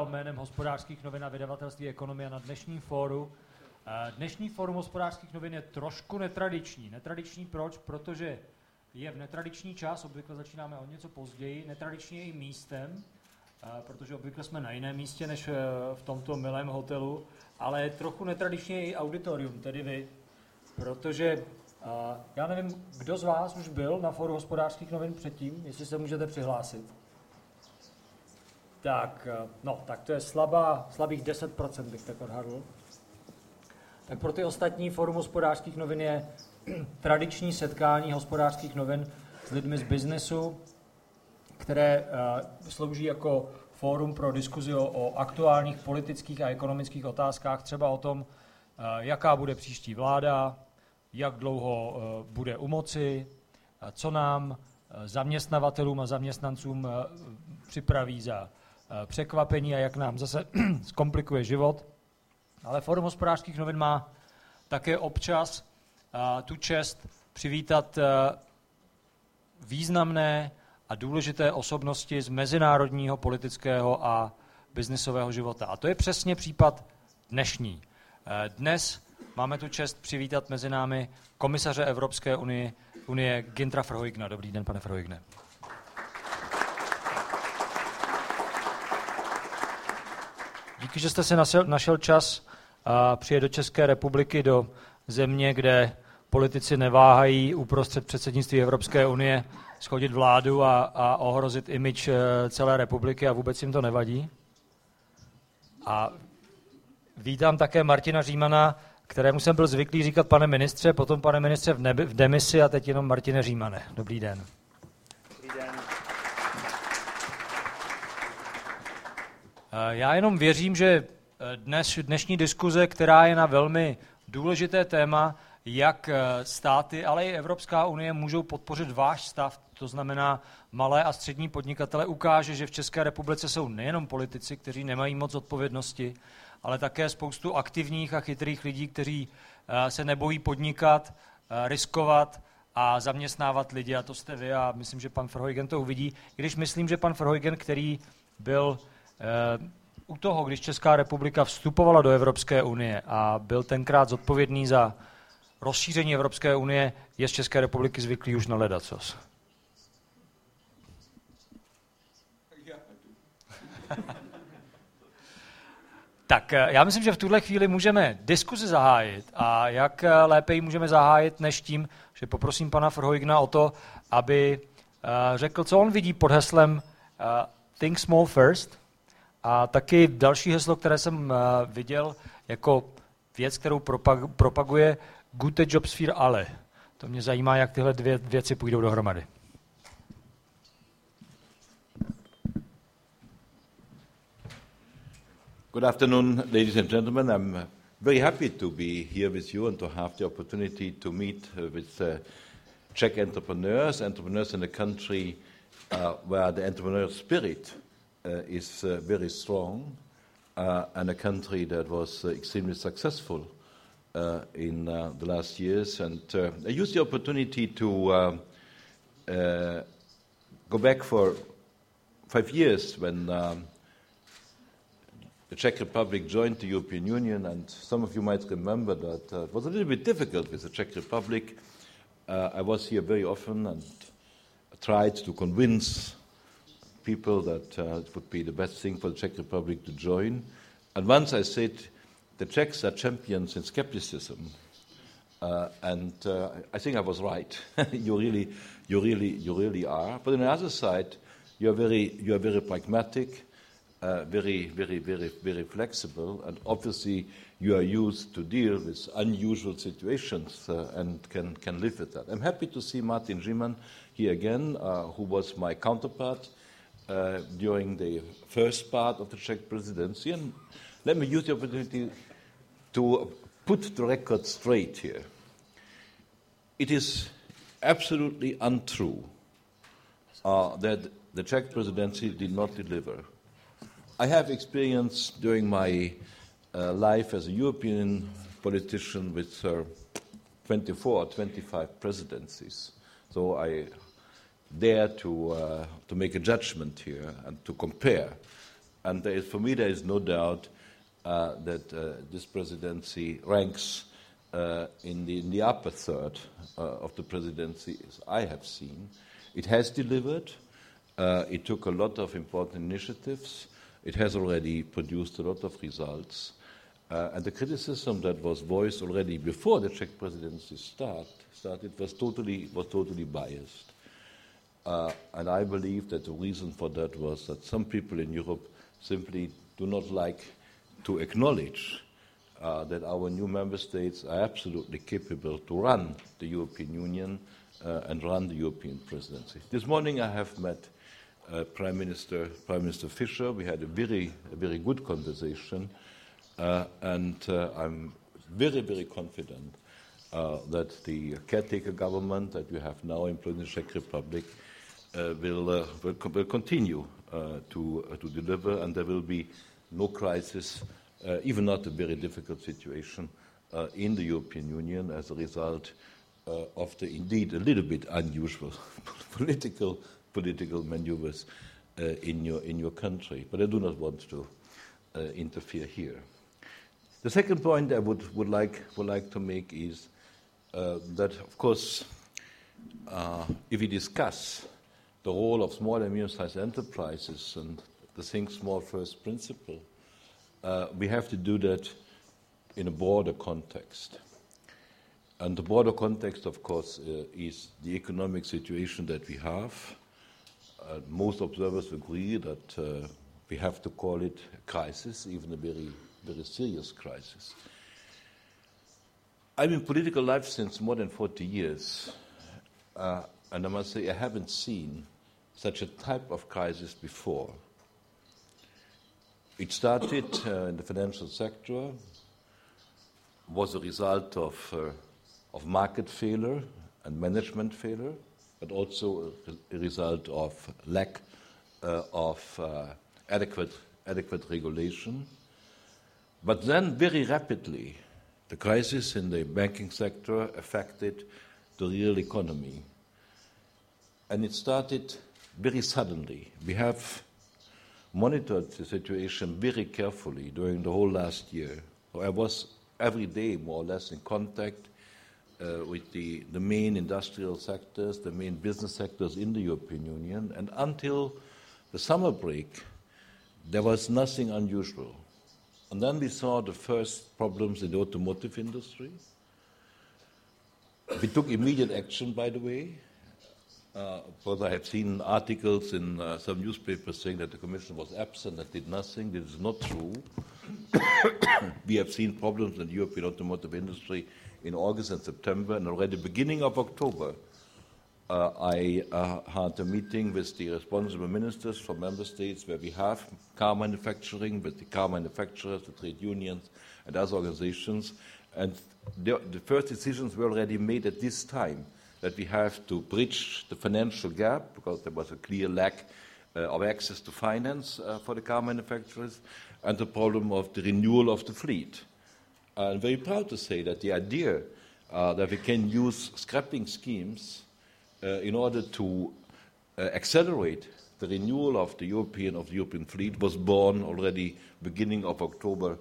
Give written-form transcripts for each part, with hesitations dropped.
jménem Hospodářských novin a vydavatelství Ekonomia na dnešním fóru. Dnešní fórum Hospodářských novin je trošku netradiční. Netradiční proč? Protože je v netradiční čas, obvykle začínáme o něco později, netradiční je i místem, protože obvykle jsme na jiném místě než v tomto milém hotelu, ale trochu netradičně je i auditorium, tedy vy, protože já nevím, kdo z vás už byl na fóru Hospodářských novin předtím, jestli se můžete přihlásit. Tak to je slabých 10% bych tak odhadl. Tak pro ty ostatní fórum Hospodářských novin je tradiční setkání Hospodářských novin s lidmi z biznesu, které slouží jako fórum pro diskuzi o aktuálních politických a ekonomických otázkách, třeba o tom, jaká bude příští vláda, jak dlouho bude u moci, co nám zaměstnavatelům a zaměstnancům připraví za překvapení a jak nám zase zkomplikuje život. Ale fórum Hospodářských novin má také občas tu čest přivítat významné a důležité osobnosti z mezinárodního, politického a biznisového života. A to je přesně případ dnešní. Dnes máme tu čest přivítat mezi námi komisaře Evropské unie Günthera Verheugena. Dobrý den, pane Verheugene. Díky, že jste si našel čas přijet do České republiky, do země, kde politici neváhají uprostřed předsednictví Evropské unie shodit vládu a ohrozit image celé republiky a vůbec jim to nevadí. A vítám také Martina Římana, kterému jsem byl zvyklý říkat pane ministře, potom pane ministře v demisi a teď jenom Martine Římane. Dobrý den. Dobrý den. Já jenom věřím, že dnešní diskuze, která je na velmi důležité téma, jak státy, ale i Evropská unie můžou podpořit váš stav, to znamená malé a střední podnikatele, ukáže, že v České republice jsou nejenom politici, kteří nemají moc odpovědnosti, ale také spoustu aktivních a chytrých lidí, kteří se nebojí podnikat, riskovat a zaměstnávat lidi, a to jste vy, a myslím, že pan Verheugen to uvidí, i když myslím, že pan Verheugen, který byl u toho, když Česká republika vstupovala do Evropské unie a byl tenkrát zodpovědný za rozšíření Evropské unie, je z České republiky zvyklý už na ledacos. Tak já myslím, že v tuhle chvíli můžeme diskuzi zahájit a jak lépe ji můžeme zahájit než tím, že poprosím pana Verheugena o to, aby řekl, co on vidí pod heslem Think Small First a taky další heslo, které jsem viděl jako věc, kterou propaguje Gute Jobs für alle. To mě zajímá, jak tyhle dvě věci půjdou dohromady. Good afternoon, ladies and gentlemen. I'm very happy to be here with you and to have the opportunity to meet with Czech entrepreneurs in a country where the entrepreneurial spirit is very strong, and a country that was extremely successful in the last years. And I used the opportunity to go back for 5 years when the Czech Republic joined the European Union, and some of you might remember that it was a little bit difficult with the Czech Republic. I was here very often and tried to convince people that it would be the best thing for the Czech Republic to join. And once I said, the Czechs are champions in skepticism, and I think I was right. You really are. But on the other side, you are very pragmatic, very flexible, and obviously you are used to deal with unusual situations and can live with that. I'm happy to see Martin Říman here again, who was my counterpart during the first part of the Czech presidency. And let me use the opportunity to put the record straight here. It is absolutely untrue that the Czech presidency did not deliver. I have experience during my life as a European politician with 24 or 25 presidencies. So I dare to make a judgment here and to compare And for me, there is no doubt that this presidency ranks in the upper third of the presidencies I have seen. It has delivered. It took a lot of important initiatives. It has already produced a lot of results. And the criticism that was voiced already before the Czech presidency started was totally biased. And I believe that the reason for that was that some people in Europe simply do not like to acknowledge that our new member states are absolutely capable to run the European Union and run the European presidency. This morning I have met Prime Minister Fischer. We had a very good conversation, and I'm very, very confident that the caretaker government that you have now employed in the Czech Republic will continue to deliver, and there will be no crisis, even not a very difficult situation in the European Union as a result of the indeed a little bit unusual political maneuvers in your country. But I do not want to interfere here. The second point I would like to make is that, of course, if we discuss the role of small and medium-sized enterprises and the think small first principle, we have to do that in a broader context. And the broader context, of course, is the economic situation that we have. Most observers agree that we have to call it a crisis, even a very, very serious crisis. I'm in political life since more than 40 years, and I must say I haven't seen such a type of crisis before. It started in the financial sector, was a result of market failure and management failure, but also a result of lack of adequate regulation. But then very rapidly, the crisis in the banking sector affected the real economy. And it started very suddenly. We have monitored the situation very carefully during the whole last year. I was every day more or less in contact with the main industrial sectors, the main business sectors in the European Union, and until the summer break, there was nothing unusual. And then we saw the first problems in the automotive industry. We took immediate action, by the way, because I have seen articles in some newspapers saying that the Commission was absent and did nothing. This is not true. We have seen problems in the European automotive industry in August and September, and already beginning of October, I had a meeting with the responsible ministers from member states where we have car manufacturing, with the car manufacturers, the trade unions, and other organizations. And the first decisions were already made at this time that we have to bridge the financial gap because there was a clear lack of access to finance for the car manufacturers, and the problem of the renewal of the fleet. I'm very proud to say that the idea that we can use scrapping schemes in order to accelerate the renewal of the European fleet was born already beginning of October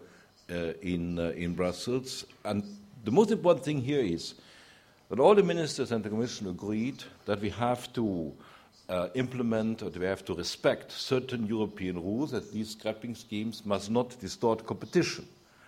in Brussels. And the most important thing here is that all the ministers and the Commission agreed that we have to implement or we have to respect certain European rules, that these scrapping schemes must not distort competition.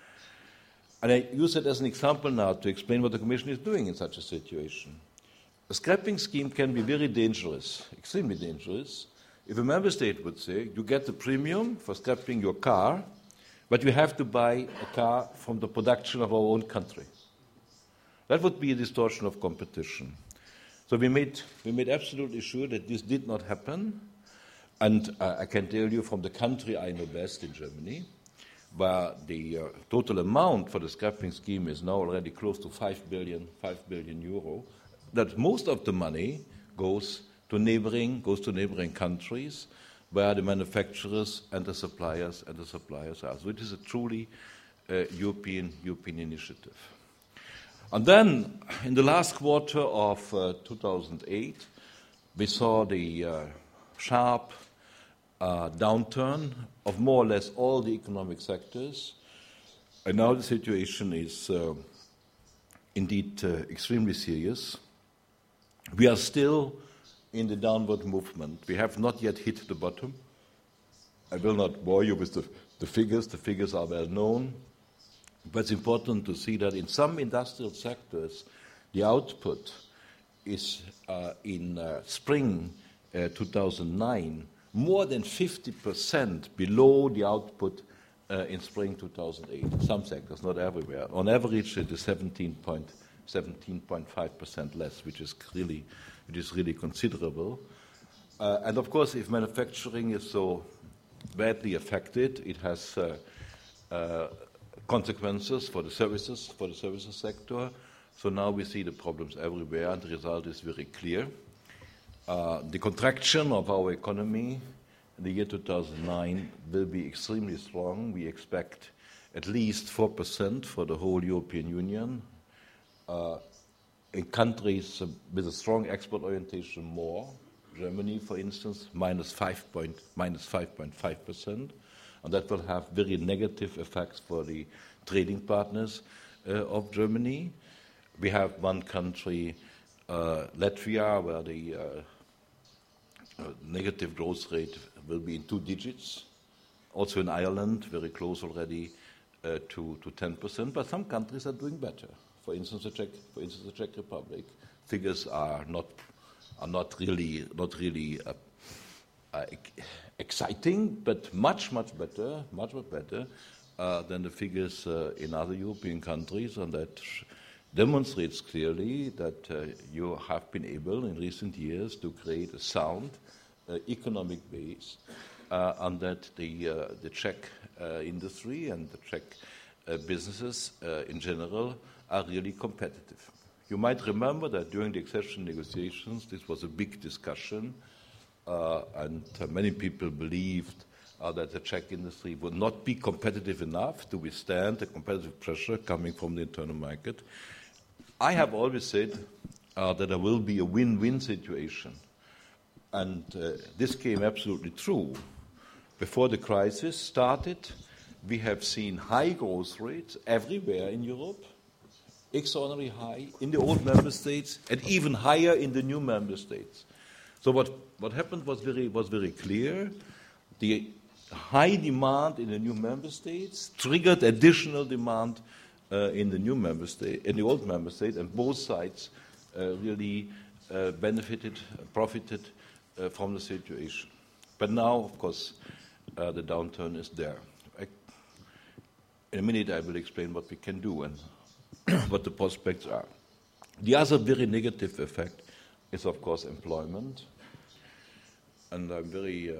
And I use it as an example now to explain what the Commission is doing in such a situation. A scrapping scheme can be very dangerous, extremely dangerous, if a member state would say, you get the premium for scrapping your car, but you have to buy a car from the production of our own country. That would be a distortion of competition. So we made absolutely sure that this did not happen. And I can tell you from the country I know best in Germany, where the total amount for the scrapping scheme is now already close to 5 billion euro, that most of the money goes to neighboring countries where the manufacturers and the suppliers are. So it is a truly European initiative. And then, in the last quarter of 2008, we saw the sharp downturn of more or less all the economic sectors. And now the situation is indeed extremely serious. We are still in the downward movement. We have not yet hit the bottom. I will not bore you with the figures. The figures are well known. But it's important to see that in some industrial sectors, the output is in spring 2009 more than 50% below the output in spring 2008. Some sectors, not everywhere. On average, it is 17.5% less, which is really considerable. And of course, if manufacturing is so badly affected, it has consequences for the services sector. So now we see the problems everywhere, and the result is very clear. The contraction of our economy in the year 2009 will be extremely strong. We expect at least 4% for the whole European Union. In countries with a strong export orientation, more. Germany, for instance, minus 5.5%. And that will have very negative effects for the trading partners of Germany. We have one country, Latvia, where the negative growth rate will be in 2 digits. Also in Ireland, very close already to 10%. But some countries are doing better. For instance, the Czech Republic. Figures are not really exciting, but much better than the figures in other European countries, and that demonstrates clearly that you have been able in recent years to create a sound economic base, and that the Czech industry and the Czech businesses in general are really competitive. You might remember that during the accession negotiations, this was a big discussion, and many people believed that the Czech industry would not be competitive enough to withstand the competitive pressure coming from the internal market. I have always said that there will be a win-win situation, and this came absolutely true. Before the crisis started, we have seen high growth rates everywhere in Europe, extraordinarily high in the old member states, and even higher in the new member states. So what happened was very clear. The high demand in the new member states triggered additional demand in the new member state, in the old member state, and both sides really profited from the situation. But now, of course, the downturn is there. In a minute, I will explain what we can do and what the prospects are. The other very negative effect is, of course, employment. And I'm very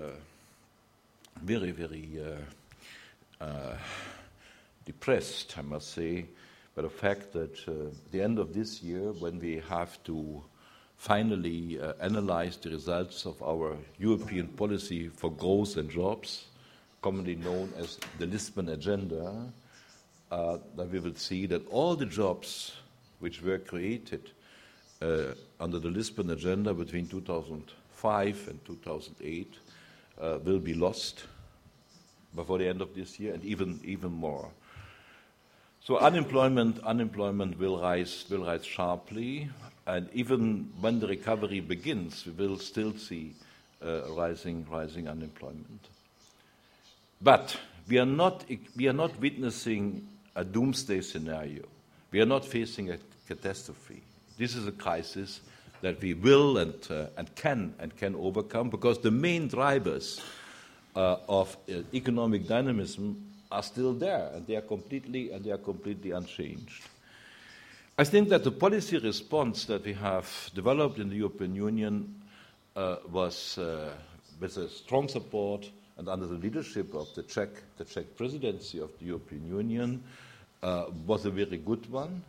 depressed, I must say, by the fact that at the end of this year, when we have to finally analyze the results of our European policy for growth and jobs, commonly known as the Lisbon Agenda, that we will see that all the jobs which were created under the Lisbon Agenda between 2005 and 2008 will be lost before the end of this year, and even more. So unemployment will rise sharply, and even when the recovery begins, we will still see rising unemployment. But we are not witnessing a doomsday scenario. We are not facing a catastrophe. This is a crisis that we will and can overcome, because the main drivers of economic dynamism are still there, and they are completely unchanged. I think that the policy response that we have developed in the European Union was with a strong support and under the leadership of the Czech presidency of the European Union was a very good one.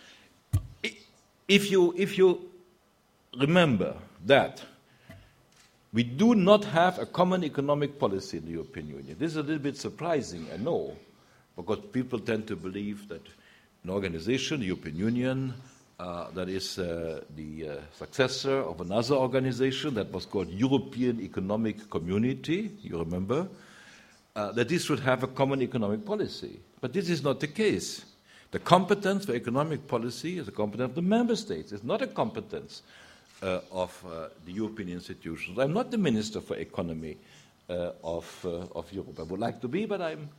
If you remember that we do not have a common economic policy in the European Union. This is a little bit surprising, I know, because people tend to believe that an organization, the European Union, that is the successor of another organization that was called European Economic Community, you remember, that this should have a common economic policy. But this is not the case. The competence for economic policy is a competence of the member states. It's not a competence of the European institutions. I'm not the Minister for Economy of Europe. I would like to be, but I'm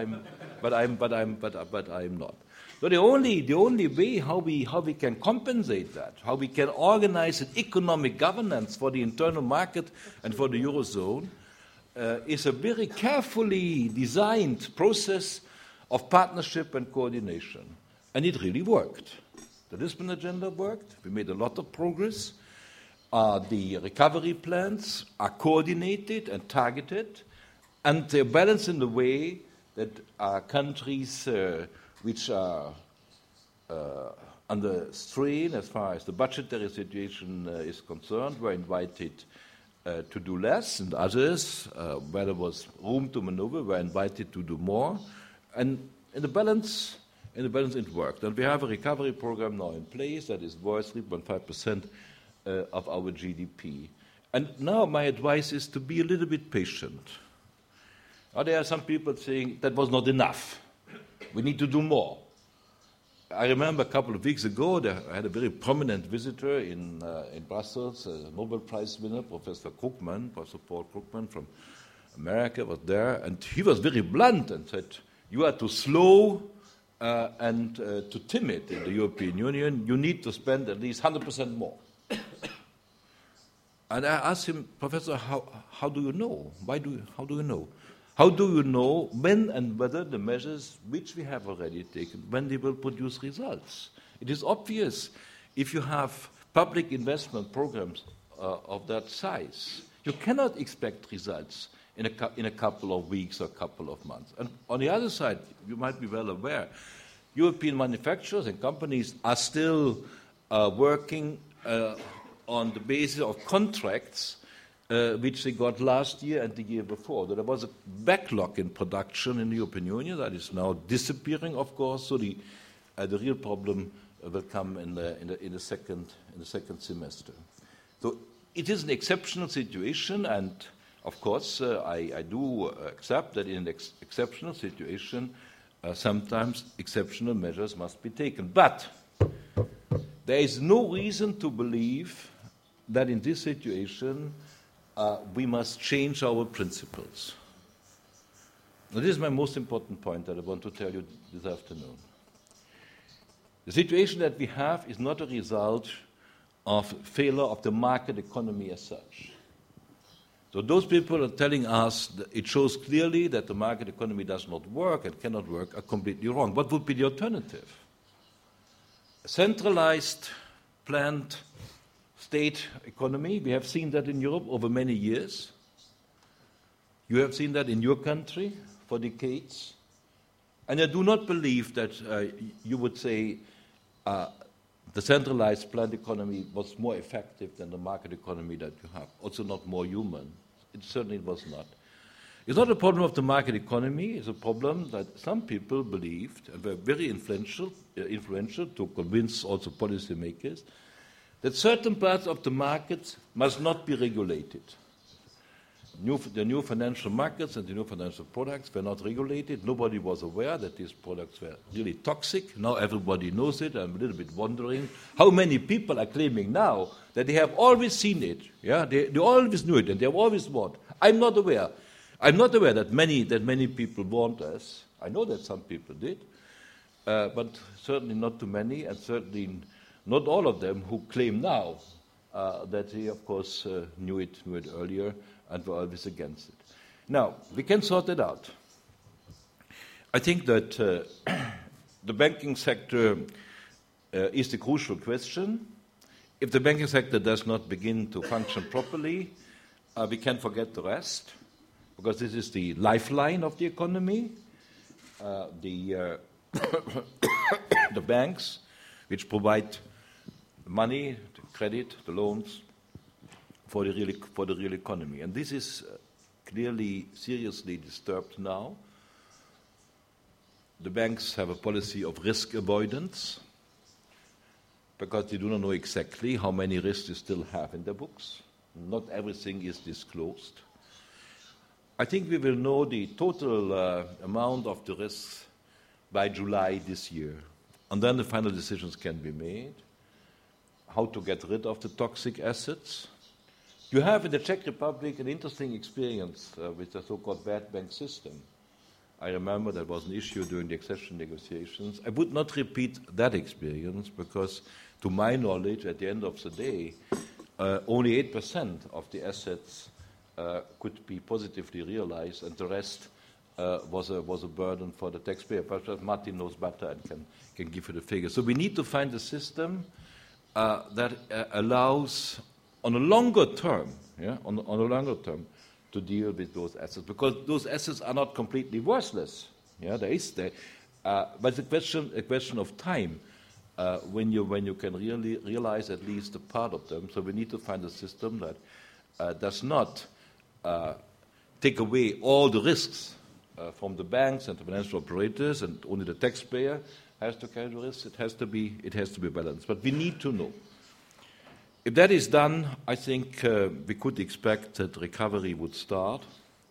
not. So the only way how we can compensate that, how we can organize an economic governance for the internal market and for the Eurozone, is a very carefully designed process of partnership and coordination. And it really worked. The Lisbon agenda worked. We made a lot of progress. The recovery plans are coordinated and targeted, and they're balanced in the way that countries which are under strain as far as the budgetary situation is concerned were invited to do less, and others, where there was room to maneuver, were invited to do more. And in the balance it worked. And we have a recovery program now in place that is worth 3.5% of our GDP. And now my advice is to be a little bit patient. Now there are some people saying that was not enough. We need to do more. I remember a couple of weeks ago, I had a very prominent visitor in Brussels, a Nobel Prize winner, Professor Krugman, Professor Paul Krugman from America was there, and he was very blunt and said, you are too slow and too timid in the European Union. You need to spend at least 100% more. And I asked him, Professor, how do you know? How do you know? How do you know when and whether the measures which we have already taken, when they will produce results? It is obvious if you have public investment programs of that size, you cannot expect results in a couple of weeks or a couple of months. And on the other side, you might be well aware, European manufacturers and companies are still working on the basis of contracts which they got last year and the year before. There was a backlog in production in the European Union that is now disappearing, of course. So the real problem will come in the second semester. So it is an exceptional situation, and of course I do accept that in an exceptional situation sometimes exceptional measures must be taken. But there is no reason to believe that in this situation we must change our principles. Now, this is my most important point that I want to tell you this afternoon. The situation that we have is not a result of failure of the market economy as such. So those people are telling us that it shows clearly that the market economy does not work and cannot work are completely wrong. What would be the alternative? A centralized, planned state economy. We have seen that in Europe over many years. You have seen that in your country for decades. And I do not believe that you would say the centralized planned economy was more effective than the market economy that you have. Also not more human. It certainly was not. It's not a problem of the market economy. It's a problem that some people believed and were very influential to convince also policymakers that certain parts of the markets must not be regulated. The new financial markets and the new financial products were not regulated. Nobody was aware that these products were really toxic. Now everybody knows it. I'm a little bit wondering how many people are claiming now that they have always seen it. Yeah, they always knew it and they have always warned. I'm not aware. I'm not aware that many people warned us. I know that some people did, but certainly not too many, and certainly not all of them who claim now that they, of course, knew it earlier and were always against it. Now, we can sort it out. I think that the banking sector is the crucial question. If the banking sector does not begin to function properly, we can forget the rest, because this is the lifeline of the economy. The banks, which provide money, the credit, the loans for the real economy. And this is clearly, seriously disturbed now. The banks have a policy of risk avoidance. because they do not know exactly how many risks they still have in their books. Not everything is disclosed. I think we will know the total amount of the risks by July this year. And then the final decisions can be made. How to get rid of the toxic assets. You have in the Czech Republic an interesting experience with the so-called bad bank system. I remember that was an issue during the accession negotiations. I would not repeat that experience because, to my knowledge, at the end of the day, only 8% of the assets could be positively realized, and the rest was a burden for the taxpayer. But Martin knows better and can give you the figures. So we need to find a system that allows, on a longer term, to deal with those assets, because those assets are not completely worthless. Yeah, but it's a question of time when you can really realize at least a part of them. So we need to find a system that does not take away all the risks from the banks and the financial operators, and only the taxpayer has to carry the risks. It has to be balanced. But we need to know. If that is done, I think we could expect that recovery would start.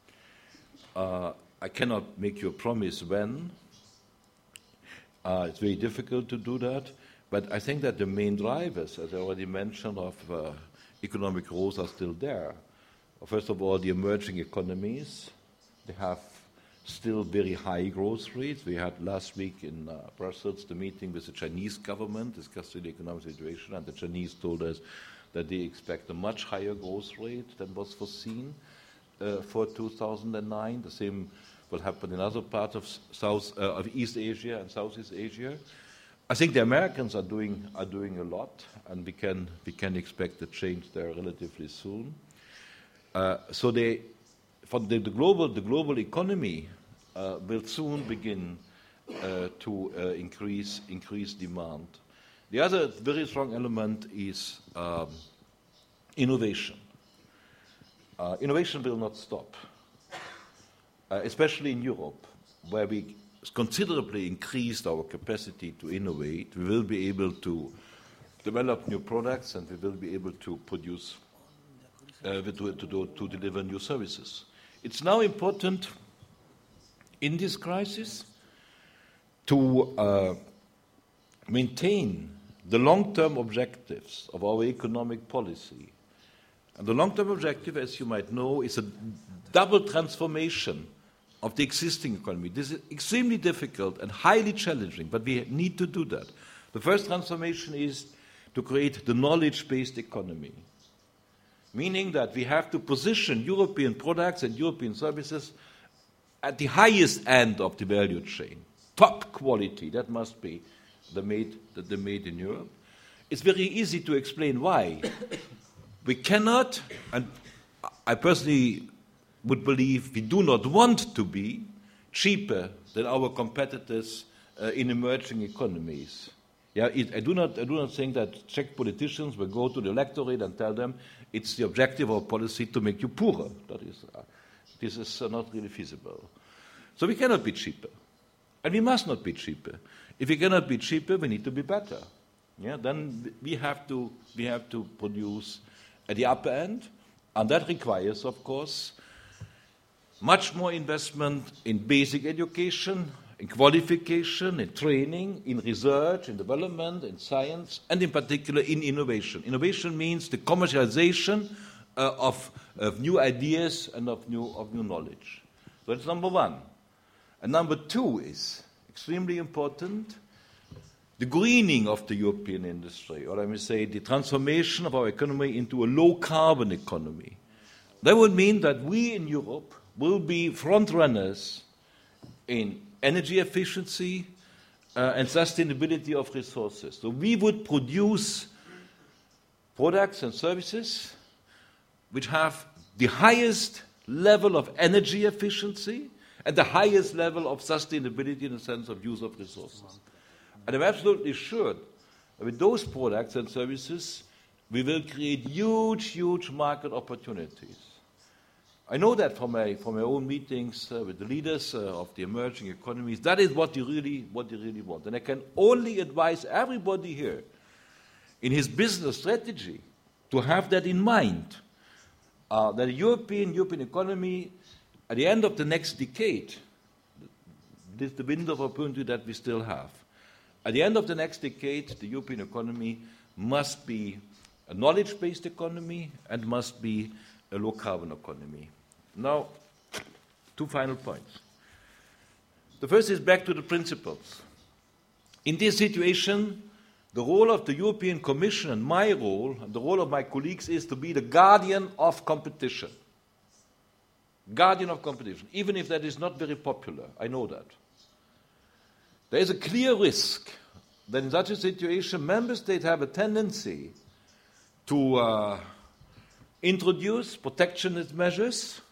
I cannot make you a promise when. It's very difficult to do that. But I think that the main drivers, as I already mentioned, of economic growth are still there. First of all, the emerging economies, they have still very high growth rates. We had last week in Brussels the meeting with the Chinese government discussing the economic situation, and the Chinese told us that they expect a much higher growth rate than was foreseen for 2009. The same will happen in other parts of East Asia and Southeast Asia. I think the Americans are doing a lot, and we can expect a change there relatively soon. So for the global economy will soon begin to increase demand. The other very strong element is innovation. Innovation will not stop, especially in Europe, where we considerably increased our capacity to innovate. We will be able to develop new products, and we will be able to produce, to deliver new services. It's now important in this crisis to maintain the long-term objectives of our economic policy. And the long-term objective, as you might know, is a double transformation of the existing economy. This is extremely difficult and highly challenging, but we need to do that. The first transformation is to create the knowledge-based economy, meaning that we have to position European products and European services at the highest end of the value chain. Top quality, that must be the made in Europe. It's very easy to explain why. We cannot, and I personally would believe we do not want to be cheaper than our competitors in emerging economies. Yeah, I do not think that Czech politicians will go to the electorate and tell them it's the objective of policy to make you poorer. This is not really feasible. So we cannot be cheaper, and we must not be cheaper. If we cannot be cheaper, we need to be better. Yeah, then we have to produce at the upper end, and that requires, of course, much more investment in basic education, in qualification, in training, in research, in development, in science, and in particular in innovation. Innovation means the commercialization of new ideas and of new knowledge. So that's number one. And number two is extremely important, the greening of the European industry, or let me say the transformation of our economy into a low-carbon economy. That would mean that we in Europe will be front runners in energy efficiency and sustainability of resources. So we would produce products and services which have the highest level of energy efficiency and the highest level of sustainability in the sense of use of resources. And I'm absolutely sure that with those products and services, we will create huge market opportunities. I know that from my own meetings with the leaders of the emerging economies. That is what you really want. And I can only advise everybody here in his business strategy to have that in mind, that the European economy, at the end of the next decade, this is the window of opportunity that we still have. At the end of the next decade, the European economy must be a knowledge-based economy and must be a low-carbon economy. Now, 2 final points. The first is back to the principles. In this situation, the role of the European Commission and my role, and the role of my colleagues, is to be the guardian of competition. Guardian of competition, even if that is not very popular, I know that. There is a clear risk that in such a situation, member states have a tendency to introduce protectionist measures,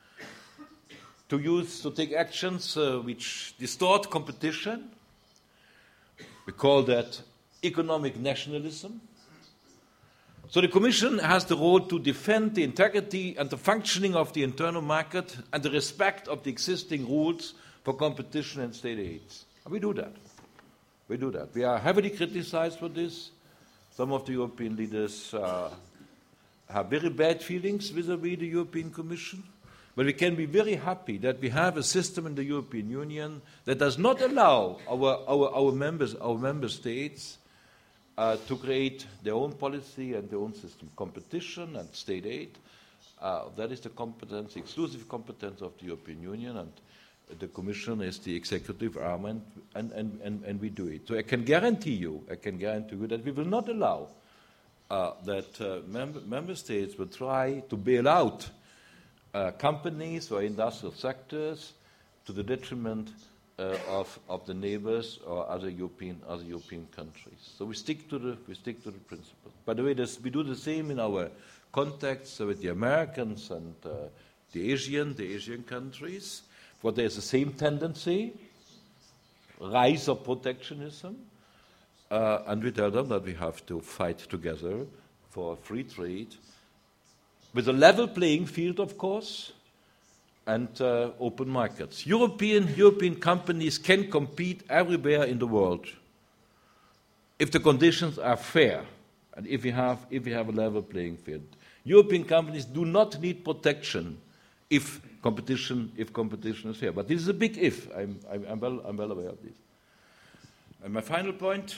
to take actions which distort competition. We call that economic nationalism. So the Commission has the role to defend the integrity and the functioning of the internal market and the respect of the existing rules for competition and state aids. And we do that. We do that. We are heavily criticized for this. Some of the European leaders have very bad feelings vis-à-vis the European Commission. But we can be very happy that we have a system in the European Union that does not allow our member states to create their own policy and their own system. Competition and state aid, that is the competence, exclusive competence of the European Union, and the Commission is the executive arm, and we do it. So I can guarantee you that we will not allow that member states will try to bail out companies or industrial sectors to the detriment of the neighbors or other European countries. So we stick to the principle. By the way, we do the same in our contacts with the Americans and the Asian countries, where there's the same tendency, rise of protectionism, and we tell them that we have to fight together for free trade, with a level playing field, of course, and open markets. European companies can compete everywhere in the world if the conditions are fair and if we have a level playing field. European companies do not need protection if competition is fair. But this is a big if. I'm well aware of this. And my final point: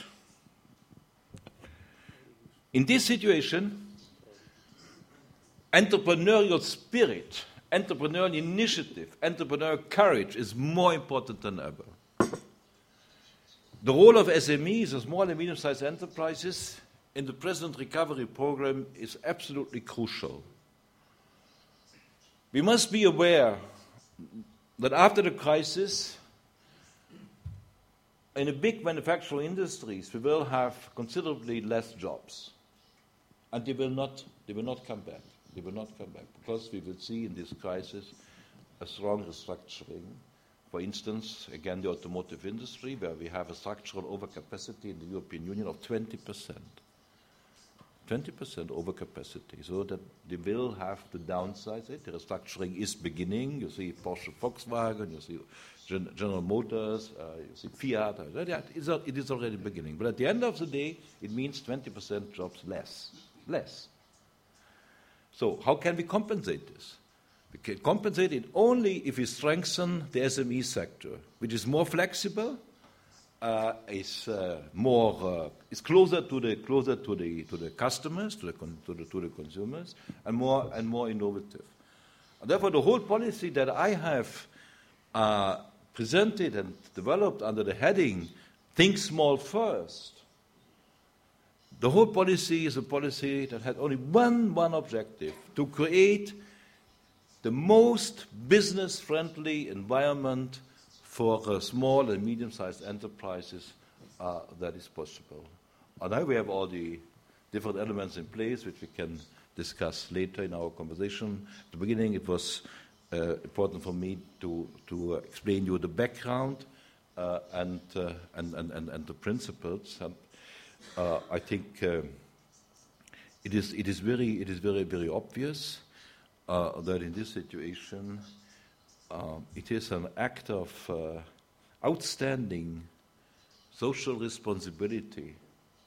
in this situation, entrepreneurial spirit, entrepreneurial initiative, entrepreneurial courage is more important than ever. The role of SMEs, the small and medium-sized enterprises, in the present recovery program is absolutely crucial. We must be aware that after the crisis, in the big manufacturing industries, we will have considerably less jobs, and they will not come back. They will not come back because we will see in this crisis a strong restructuring. For instance, again, the automotive industry, where we have a structural overcapacity in the European Union of 20%. 20% overcapacity, so that they will have to downsize it. The restructuring is beginning. You see Porsche, Volkswagen, you see General Motors, you see Fiat. It is already beginning. But at the end of the day, it means 20% jobs less. So how can we compensate this? We can compensate it only if we strengthen the SME sector, which is more flexible, is closer to the customers, to the consumers, and more innovative. And therefore, the whole policy that I have presented and developed under the heading "Think Small First," the whole policy is a policy that had only one objective: to create the most business-friendly environment for small and medium-sized enterprises that is possible. And now we have all the different elements in place, which we can discuss later in our conversation. At the beginning, it was important for me to explain you the background and the principles. And I think it is very obvious that in this situation it is an act of outstanding social responsibility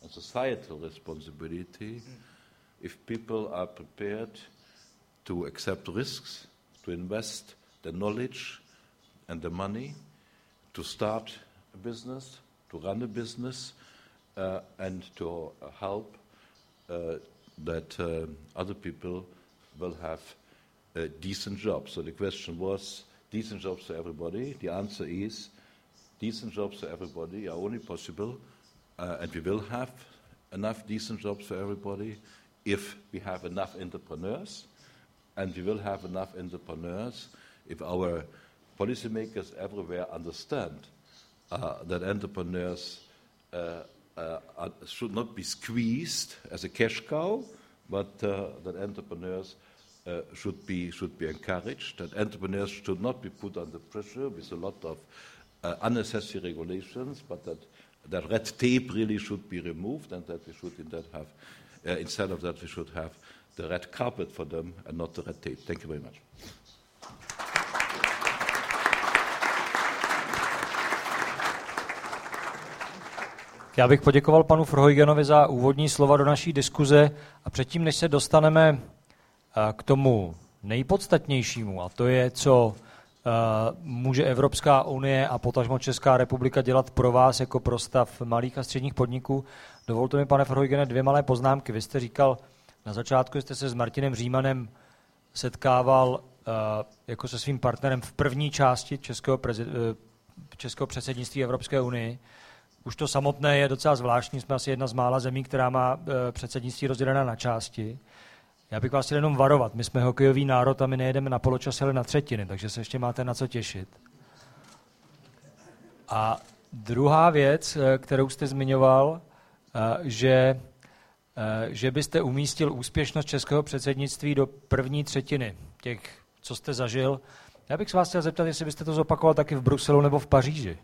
and societal responsibility if people are prepared to accept risks, to invest their knowledge and their money, to start a business, to run a business, and to help that other people will have decent jobs. So the question was, decent jobs for everybody? The answer is, decent jobs for everybody are only possible, and we will have enough decent jobs for everybody if we have enough entrepreneurs, and we will have enough entrepreneurs if our policymakers everywhere understand that entrepreneurs should not be squeezed as a cash cow, but that entrepreneurs should be encouraged, that entrepreneurs should not be put under pressure with a lot of unnecessary regulations, but that red tape really should be removed, and that we should have, instead of that, we should have the red carpet for them and not the red tape. Thank you very much. Já bych poděkoval panu Verheugenovi za úvodní slova do naší diskuze a předtím, než se dostaneme k tomu nejpodstatnějšímu, a to je, co může Evropská unie a potažmo Česká republika dělat pro vás jako pro stav malých a středních podniků. Dovolte mi, pane Verheugene, 2 malé poznámky. Vy jste říkal na začátku, že jste se s Martinem Římanem setkával jako se svým partnerem v první části českého předsednictví Evropské unii. Už to samotné je docela zvláštní, jsme asi jedna z mála zemí, která má předsednictví rozdělená na části. Já bych vás chtěl jenom varovat, my jsme hokejový národ a my nejedeme na poločas, ale na třetiny, takže se ještě máte na co těšit. A druhá věc, kterou jste zmiňoval, že byste umístil úspěšnost českého předsednictví do první třetiny těch, co jste zažil. Já bych se vás chtěl zeptat, jestli byste to zopakoval taky v Bruselu nebo v Paříži.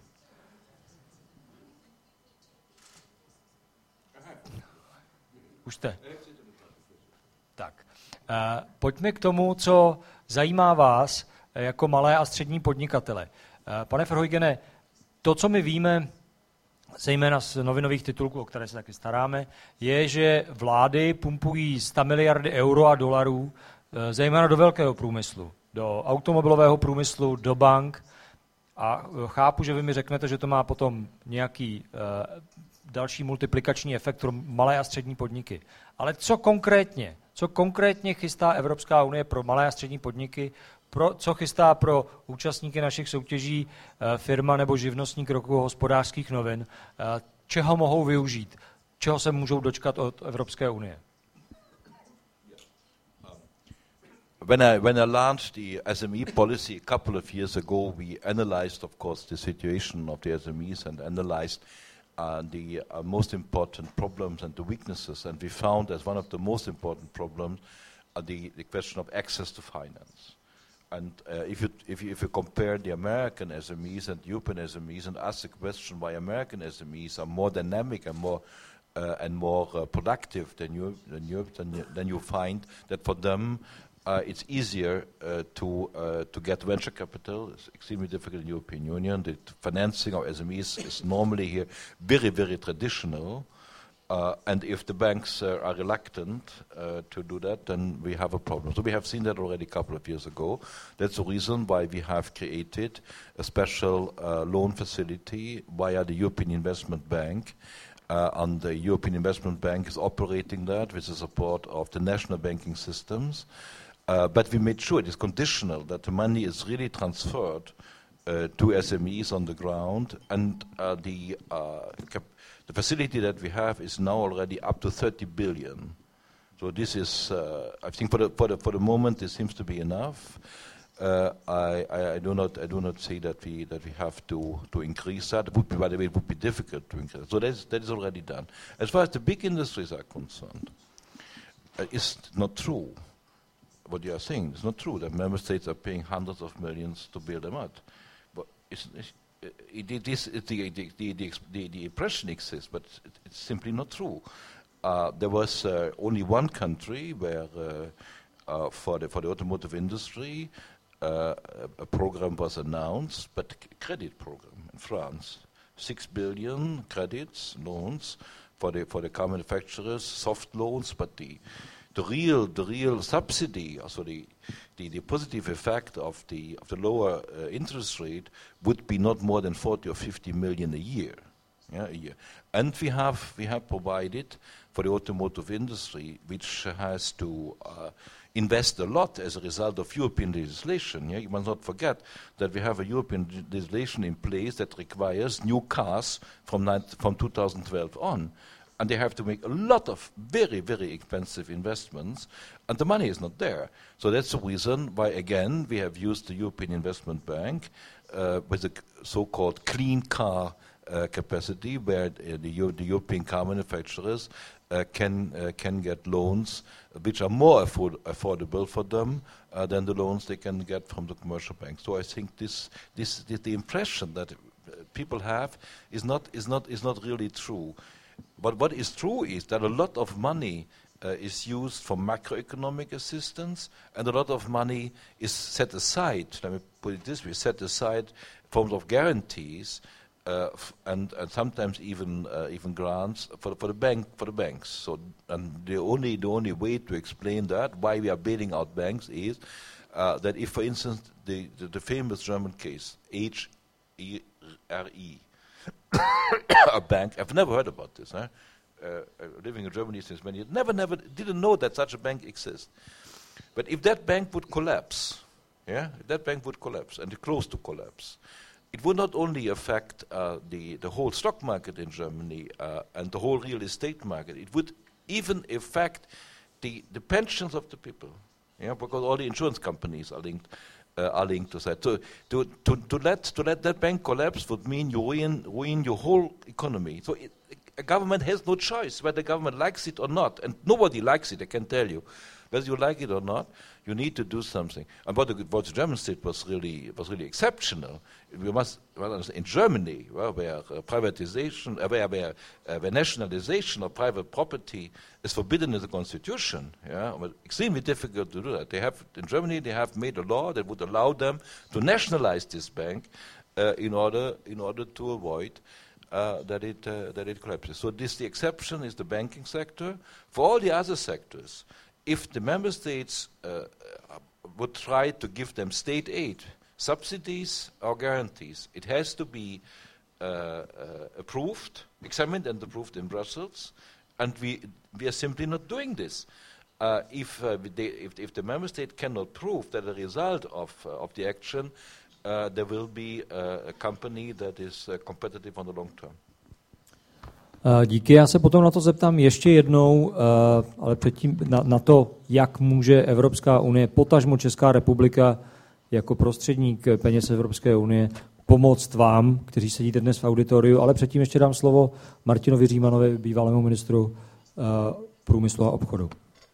Už jste. Tak. Pojďme k tomu, co zajímá vás jako malé a střední podnikatele. Pane Verheugene, to, co my víme, zejména z novinových titulků, o které se taky staráme, je, že vlády pumpují 100 miliardy euro a dolarů, zejména do velkého průmyslu, do automobilového průmyslu, do bank. A chápu, že vy mi řeknete, že to má potom nějaký další multiplikační efekt pro malé a střední podniky. Ale co konkrétně chystá Evropská unie pro malé a střední podniky, co chystá pro účastníky našich soutěží firma nebo živnostník roku Hospodářských novin, čeho mohou využít, čeho se můžou dočkat od Evropské unie? When I launched the SME policy a couple of years ago, we analyzed, of course, the situation of the SMEs and analyzed the most important problems and the weaknesses, and we found as one of the most important problems the question of access to finance. And if you compare the American SMEs and European SMEs and ask the question why American SMEs are more dynamic and more productive than Europe, then you find that for them it's easier to get venture capital. It's extremely difficult in the European Union. The financing of SMEs is normally here very, very traditional. And if the banks are reluctant to do that, then we have a problem. So we have seen that already a couple of years ago. That's the reason why we have created a special loan facility via the European Investment Bank. And the European Investment Bank is operating that with the support of the national banking systems. But we made sure it is conditional, that the money is really transferred to SMEs on the ground, and the facility that we have is now already up to 30 billion. So this is, I think, for the moment, this seems to be enough. I do not say that we have to increase that. It would be, by the way, it would be difficult to increase. So that is already done. As far as the big industries are concerned, it's not true. What you are saying is not true. That member states are paying hundreds of millions to build them out. But the impression exists, but it's simply not true. There was only one country where, for the automotive industry, a program was announced, but credit program in France, 6 billion credits, loans for the car manufacturers, soft loans, but the real subsidy, also the positive effect of the lower interest rate would be not more than 40 or 50 million a year. Yeah, a year. And we have provided for the automotive industry, which has to invest a lot as a result of European legislation. Yeah? You must not forget that we have a European legislation in place that requires new cars from 2012 on. And they have to make a lot of very, very expensive investments, and the money is not there. So that's the reason why, again, we have used the European Investment Bank with the so-called clean car capacity, where the European car manufacturers can get loans which are more affordable for them than the loans they can get from the commercial banks. So I think the impression that people have is not really true. But what is true is that a lot of money is used for macroeconomic assistance, and a lot of money is set aside. Let me put it this way: set aside in forms of guarantees and sometimes even grants for the banks. So, and the only way to explain that, why we are bailing out banks, is that if, for instance, the famous German case, HERE, a bank, I've never heard about this, living in Germany since many years, never didn't know that such a bank exists. But if that bank would collapse, if that bank would collapse, and it close to collapse, it would not only affect the whole stock market in Germany and the whole real estate market, it would even affect the pensions of the people, because all the insurance companies are linked to that. So to let that bank collapse would mean you ruin your whole economy. So a government has no choice whether the government likes it or not, and nobody likes it, I can tell you. Whether you like it or not, you need to do something. And what the Germans did was really exceptional. We must understand, in Germany, where privatization, where nationalization of private property is forbidden in the constitution, but extremely difficult to do that. In Germany they have made a law that would allow them to nationalize this bank in order to avoid that it collapses. So the exception is the banking sector. For all the other sectors, if the member states would try to give them state aid, subsidies or guarantees, it has to be examined and approved in Brussels, and we are simply not doing this. If the member state cannot prove that the result of the action, there will be a company that is competitive on the long term. Díky, já se potom na to zeptám ještě jednou, ale předtím na to, jak může Evropská unie, potažmo Česká republika jako prostředník peněz Evropské unie pomoct vám, kteří sedíte dnes v auditoriu, ale předtím ještě dám slovo Martinovi Římanovi, bývalému ministru průmyslu a obchodu.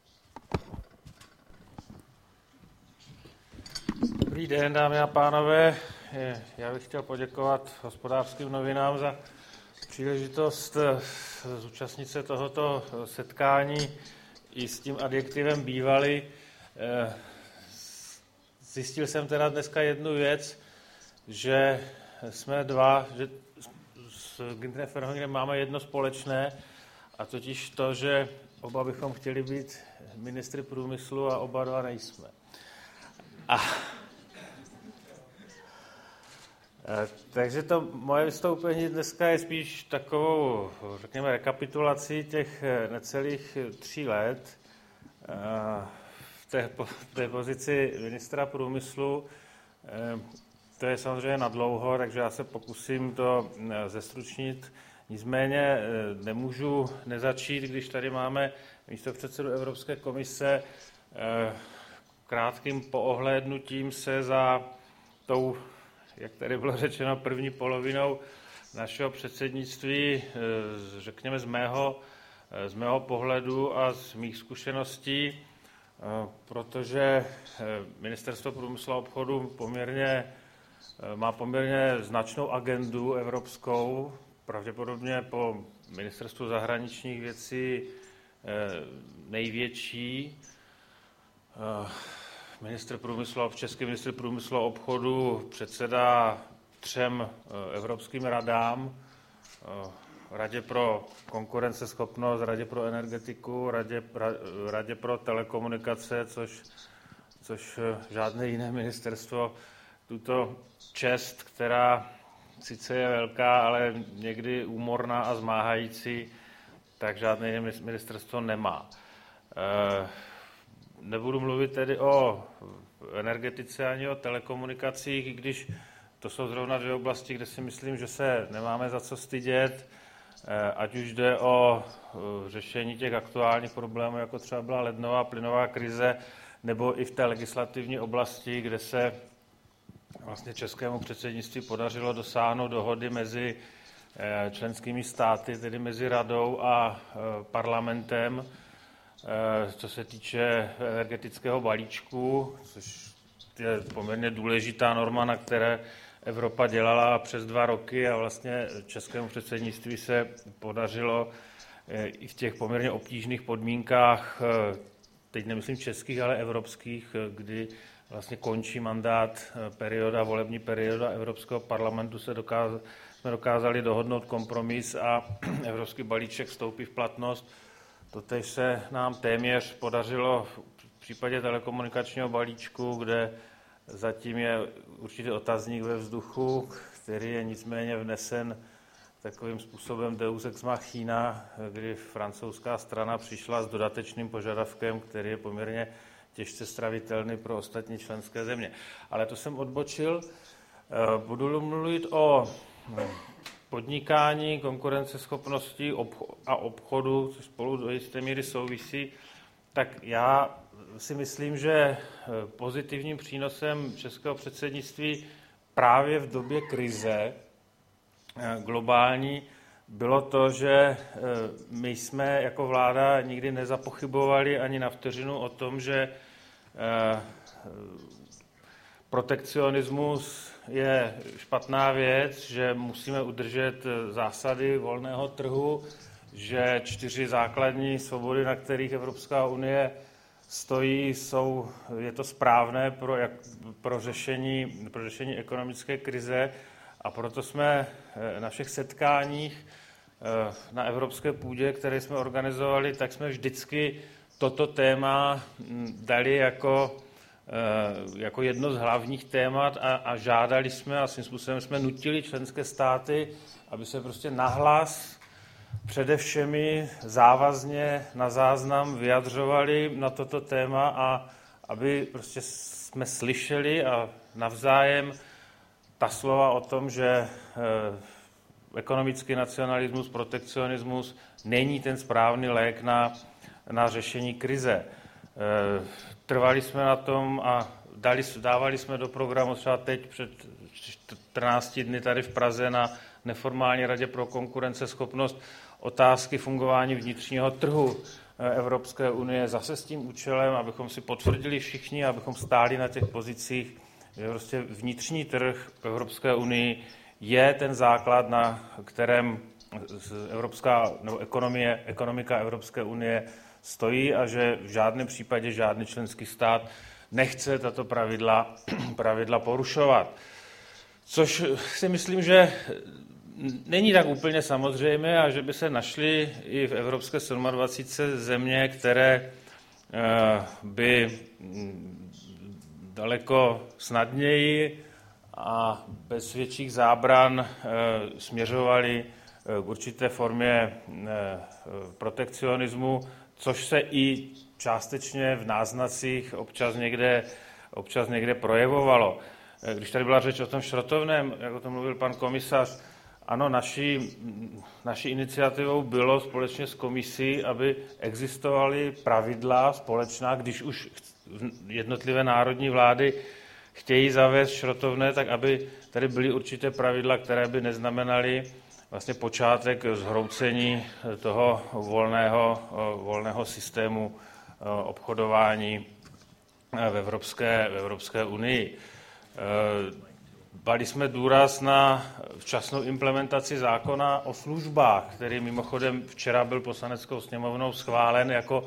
Dobrý den, dámy a pánové. Já bych chtěl poděkovat Hospodářským novinám za příležitost zúčastnit se tohoto setkání i s tím adjektivem bývalý. Zjistil jsem teda dneska jednu věc, že jsme že s Günterem Verheugenem máme jedno společné, a totiž to, že oba bychom chtěli být ministry průmyslu a oba dva nejsme. Takže to moje vystoupení dneska je spíš takovou, řekněme, rekapitulací těch necelých 3 let v té pozici ministra průmyslu. To je samozřejmě nadlouho, takže já se pokusím to zestručnit. Nicméně nemůžu nezačít, když tady máme místopředsedu Evropské komise, krátkým poohlédnutím se za tou, jak tady bylo řečeno, první polovinou našeho předsednictví, řekněme z mého pohledu a z mých zkušeností, protože Ministerstvo průmyslu a obchodu má poměrně značnou agendu evropskou, pravděpodobně po Ministerstvu zahraničních věcí největší. Český ministr průmyslu a obchodu předsedá 3 evropským radám, Radě pro konkurenceschopnost, Radě pro energetiku, Radě pro telekomunikace, což žádné jiné ministerstvo tuto čest, která sice je velká, ale někdy úmorná a zmáhající, tak žádné jiné ministerstvo nemá. Nebudu mluvit tedy o energetice ani o telekomunikacích, i když to jsou zrovna dvě oblasti, kde si myslím, že se nemáme za co stydět, ať už jde o řešení těch aktuálních problémů, jako třeba byla lednová plynová krize, nebo i v té legislativní oblasti, kde se vlastně českému předsednictví podařilo dosáhnout dohody mezi členskými státy, tedy mezi radou a parlamentem, co se týče energetického balíčku, což je poměrně důležitá norma, na které Evropa dělala přes 2 roky a vlastně českému předsednictví se podařilo i v těch poměrně obtížných podmínkách, teď nemyslím českých, ale evropských, kdy vlastně končí mandát volební perioda Evropského parlamentu, jsme dokázali dohodnout kompromis a evropský balíček vstoupí v platnost. Totež se nám téměř podařilo v případě telekomunikačního balíčku, kde zatím je určitý otazník ve vzduchu, který je nicméně vnesen takovým způsobem deus ex machina, kdy francouzská strana přišla s dodatečným požadavkem, který je poměrně těžce stravitelný pro ostatní členské země. Ale to jsem odbočil. Budu mluvit o podnikání, konkurenceschopnosti a obchodu, což spolu do jisté míry souvisí, tak já si myslím, že pozitivním přínosem českého předsednictví právě v době krize globální bylo to, že my jsme jako vláda nikdy nezapochybovali ani na vteřinu o tom, že protekcionismus je špatná věc, že musíme udržet zásady volného trhu, že 4 základní svobody, na kterých Evropská unie stojí, je to správné pro řešení ekonomické krize a proto jsme na všech setkáních na evropské půdě, které jsme organizovali, tak jsme vždycky toto téma dali jako jedno z hlavních témat a žádali jsme a svým způsobem jsme nutili členské státy, aby se prostě nahlas přede všemi závazně na záznam vyjadřovali na toto téma a aby prostě jsme slyšeli a navzájem ta slova o tom, že ekonomický nacionalismus, protekcionismus není ten správný lék na řešení krize. Trvali jsme na tom a dávali jsme do programu třeba teď před 14 dny tady v Praze na neformální radě pro konkurenceschopnost otázky fungování vnitřního trhu Evropské unie zase s tím účelem, abychom si potvrdili všichni, abychom stáli na těch pozicích, že prostě vnitřní trh Evropské unii je ten základ, na kterém ekonomika Evropské unie stojí a že v žádném případě žádný členský stát nechce tato pravidla porušovat. Což si myslím, že není tak úplně samozřejmé a že by se našly i v Evropské 27 země, které by daleko snadněji a bez větších zábran směřovaly k určité formě protekcionismu, což se i částečně v náznacích občas někde projevovalo. Když tady byla řeč o tom šrotovném, jak o tom mluvil pan komisař, ano, naší iniciativou bylo společně s komisí, aby existovaly pravidla společná, když už jednotlivé národní vlády chtějí zavést šrotovné, tak aby tady byly určité pravidla, které by neznamenaly vlastně počátek zhroucení toho volného systému obchodování v Evropské unii. Dali jsme důraz na včasnou implementaci zákona o službách, který mimochodem včera byl Poslaneckou sněmovnou schválen jako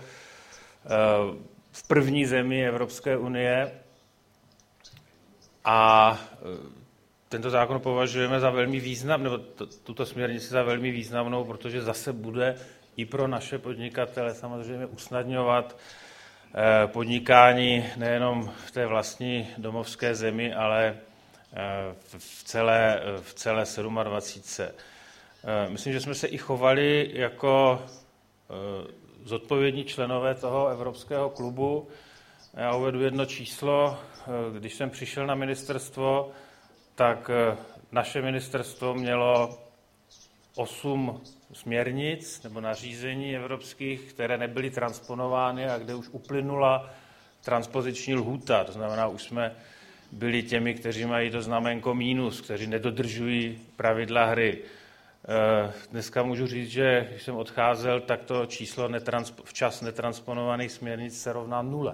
v první zemi Evropské unie. A tento zákon považujeme za velmi významný, nebo tuto směrnici za velmi významnou, protože zase bude i pro naše podnikatele samozřejmě usnadňovat podnikání nejenom v té vlastní domovské zemi, ale v celé 27. Myslím, že jsme se i chovali jako zodpovědní členové toho Evropského klubu. Já uvedu jedno číslo. Když jsem přišel na ministerstvo, tak naše ministerstvo mělo 8 směrnic nebo nařízení evropských, které nebyly transponovány a kde už uplynula transpoziční lhůta. To znamená, už jsme byli těmi, kteří mají to znaménko mínus, kteří nedodržují pravidla hry. Dneska můžu říct, že když jsem odcházel, tak to číslo včas netransponovaných směrnic se rovná 0.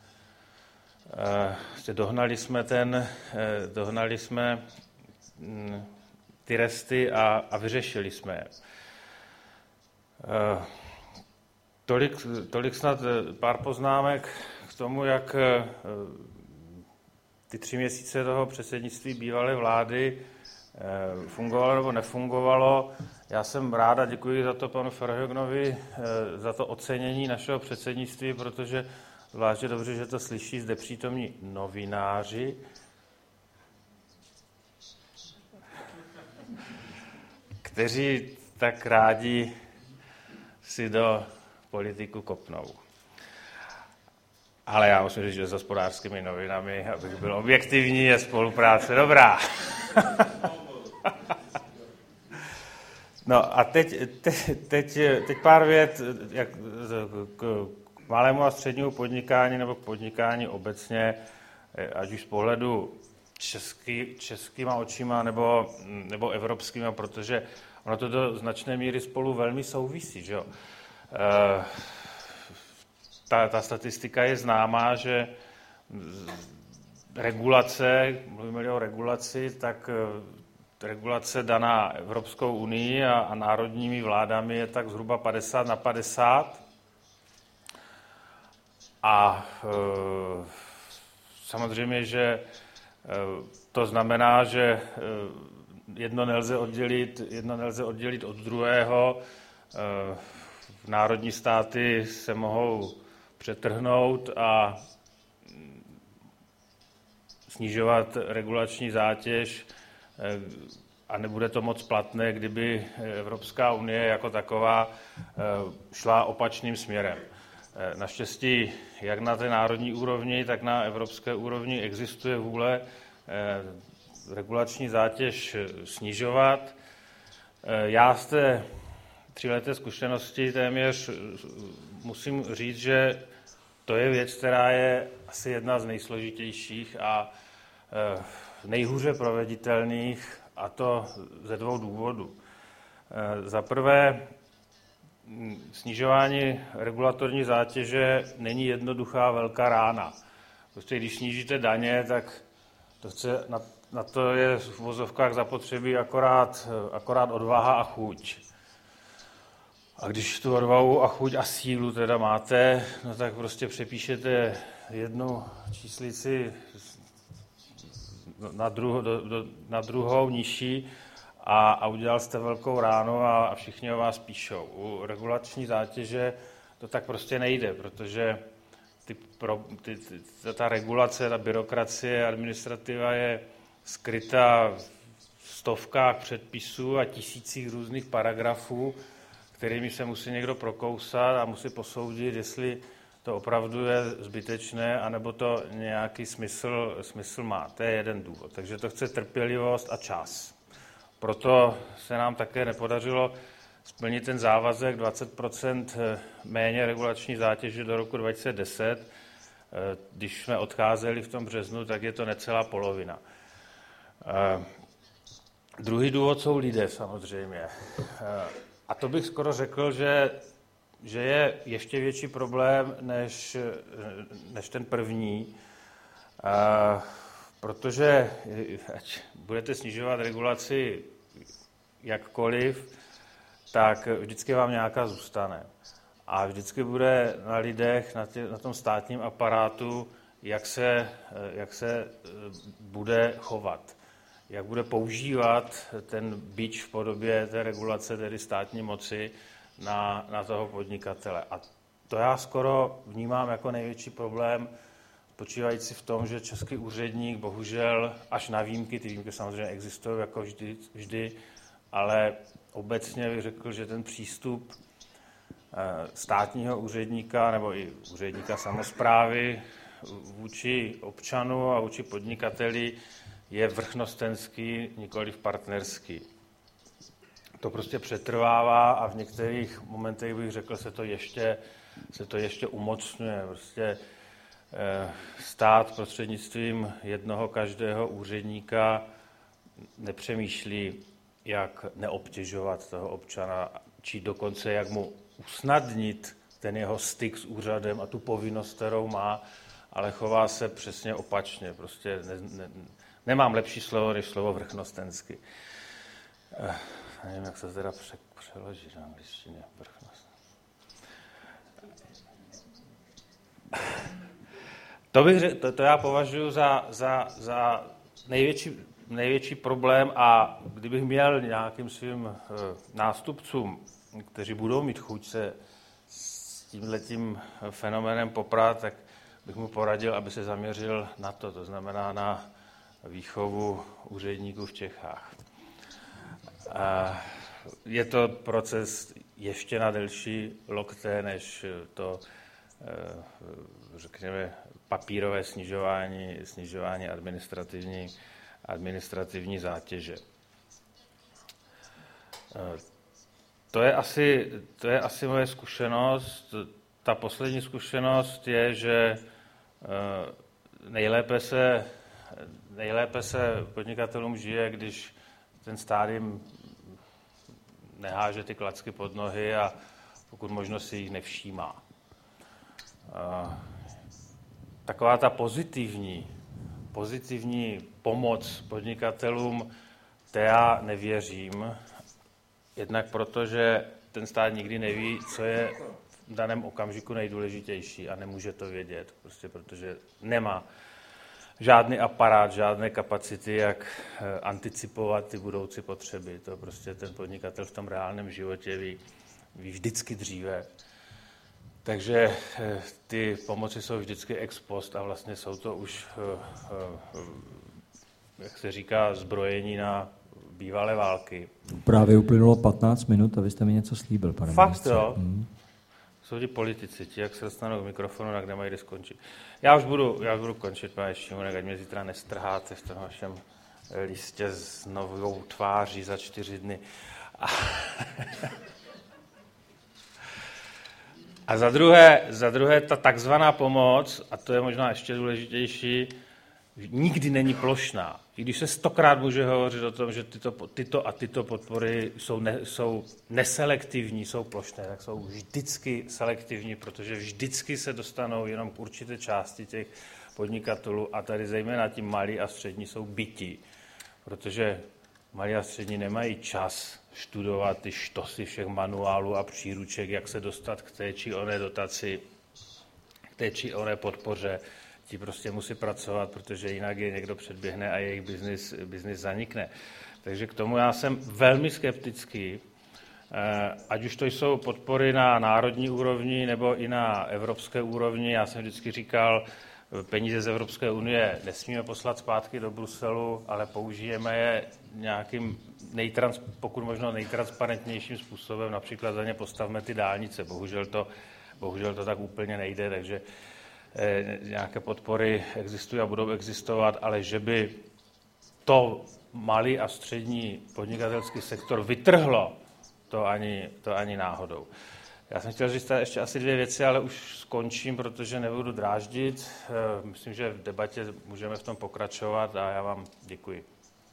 Dohnali jsme ty resty a vyřešili jsme je. Tolik snad pár poznámek k tomu, jak ty 3 měsíce toho předsednictví bývalé vlády fungovalo nebo nefungovalo. Já jsem rád a děkuji za to panu Verheugenovi, za to ocenění našeho předsednictví, protože zvláště dobře, že to slyší zde přítomní novináři, kteří tak rádi si do politiku kopnou. Ale já musím říct, že s Hospodářskými novinami, abych byl objektivní, je spolupráce dobrá. No a teď pár vět k malému a střednímu podnikání nebo k podnikání obecně, ať už z pohledu českýma očima nebo evropskýma, protože ono to do značné míry spolu velmi souvisí. Že jo? Ta statistika je známá, že regulace, mluvíme o regulaci, tak regulace daná Evropskou unii a národními vládami je tak zhruba 50/50. A samozřejmě, že to znamená, že jedno nelze oddělit od druhého. Národní státy se mohou přetrhnout a snižovat regulační zátěž a nebude to moc platné, kdyby Evropská unie jako taková šla opačným směrem. Naštěstí jak na té národní úrovni, tak na evropské úrovni existuje vůle regulační zátěž snižovat. Já z té 3leté zkušenosti téměř musím říct, že to je věc, která je asi jedna z nejsložitějších a nejhůře proveditelných, a to ze 2 důvodů. Za prvé, snižování regulatorní zátěže není jednoduchá velká rána. Prostě když snížíte daně, tak na to je v uvozovkách zapotřebí akorát odvaha a chuť. A když tu odvahu a chuť a sílu teda máte, no tak prostě přepíšete jednu číslici na druhou nižší a udělal jste velkou ránu a všichni o vás píšou. U regulační zátěže to tak prostě nejde, protože ta regulace, ta byrokracie, administrativa je skrytá v stovkách předpisů a tisících různých paragrafů, kterými se musí někdo prokousat a musí posoudit, jestli to opravdu je zbytečné, anebo to nějaký smysl má. To je jeden důvod. Takže to chce trpělivost a čas. Proto se nám také nepodařilo splnit ten závazek 20% méně regulační zátěže do roku 2010. Když jsme odcházeli v tom březnu, tak je to necelá polovina. Druhý důvod jsou lidé samozřejmě. A to bych skoro řekl, že je ještě větší problém než ten první, protože ať budete snižovat regulaci jakkoliv, tak vždycky vám nějaká zůstane. A vždycky bude na lidech, na tom státním aparátu, jak se bude chovat. jak bude používat ten bič v podobě té regulace, tedy státní moci, na toho podnikatele. A to já skoro vnímám jako největší problém, spočívající v tom, že český úředník bohužel až na výjimky, ty výjimky samozřejmě existují jako vždy, ale obecně bych řekl, že ten přístup státního úředníka nebo i úředníka samosprávy vůči občanu a vůči podnikateli je vrchnostenský, nikoliv partnerský. To prostě přetrvává a v některých momentech bych řekl, se to ještě umocňuje. Prostě stát prostřednictvím jednoho každého úředníka nepřemýšlí, jak neobtěžovat toho občana, či dokonce jak mu usnadnit ten jeho styk s úřadem a tu povinnost, kterou má, ale chová se přesně opačně. Prostě nemám lepší slovo než slovo vrchnostenský. Nevím, jak se teda přeloží do angličtiny vrchnost. To já považuji za největší problém a kdybych měl nějakým svým nástupcům, kteří budou mít chuť se s tímhletím fenoménem poprat, tak bych mu poradil, aby se zaměřil na to znamená na výchovu úředníků v Čechách. Je to proces ještě na delší lokte, než to, řekněme, papírové snižování administrativní zátěže. To je asi moje zkušenost. Ta poslední zkušenost je, že nejlépe se podnikatelům žije, když ten stát jim neháže ty klacky pod nohy a pokud možno si jich nevšímá. Taková ta pozitivní pomoc podnikatelům, to já nevěřím. Jednak proto, že ten stát nikdy neví, co je v daném okamžiku nejdůležitější a nemůže to vědět, prostě protože nemá žádný aparát, žádné kapacity, jak anticipovat ty budoucí potřeby. To prostě ten podnikatel v tom reálném životě ví vždycky dříve. Takže ty pomoci jsou vždycky ex post a vlastně jsou to už, jak se říká, zbrojení na bývalé války. Právě uplynulo 15 minut a vy jste mi něco slíbil, pane ministře. Fakt jo? Jsou ti politici, ti, jak se dostanou k mikrofonu, tak nemají kde skončit. Já už budu končit, pane Šimunek, ať mě zítra nestrháte v tom vašem listě s novou tváří za 4 dny. A za druhé ta takzvaná pomoc, a to je možná ještě důležitější, nikdy není plošná. I když se 100krát může hovořit o tom, že tyto podpory jsou neselektivní, jsou plošné, tak jsou vždycky selektivní, protože vždycky se dostanou jenom k určité části těch podnikatelů a tady zejména ti malí a střední jsou bití, protože malí a střední nemají čas studovat ty štosy všech manuálů a příruček, jak se dostat k té či oné dotaci, k té či oné podpoře. Ti prostě musí pracovat, protože jinak je někdo předběhne a jejich biznis zanikne. Takže k tomu já jsem velmi skeptický, ať už to jsou podpory na národní úrovni nebo i na evropské úrovni. Já jsem vždycky říkal, peníze z Evropské unie nesmíme poslat zpátky do Bruselu, ale použijeme je nějakým pokud možno nejtransparentnějším způsobem, například za ně postavme ty dálnice. Bohužel to tak úplně nejde, takže nějaké podpory existují a budou existovat, ale že by to malý a střední podnikatelský sektor vytrhlo, to ani náhodou. Já jsem chtěl říct ještě asi 2 věci, ale už skončím, protože nebudu dráždit. Myslím, že v debatě můžeme v tom pokračovat a já vám děkuji.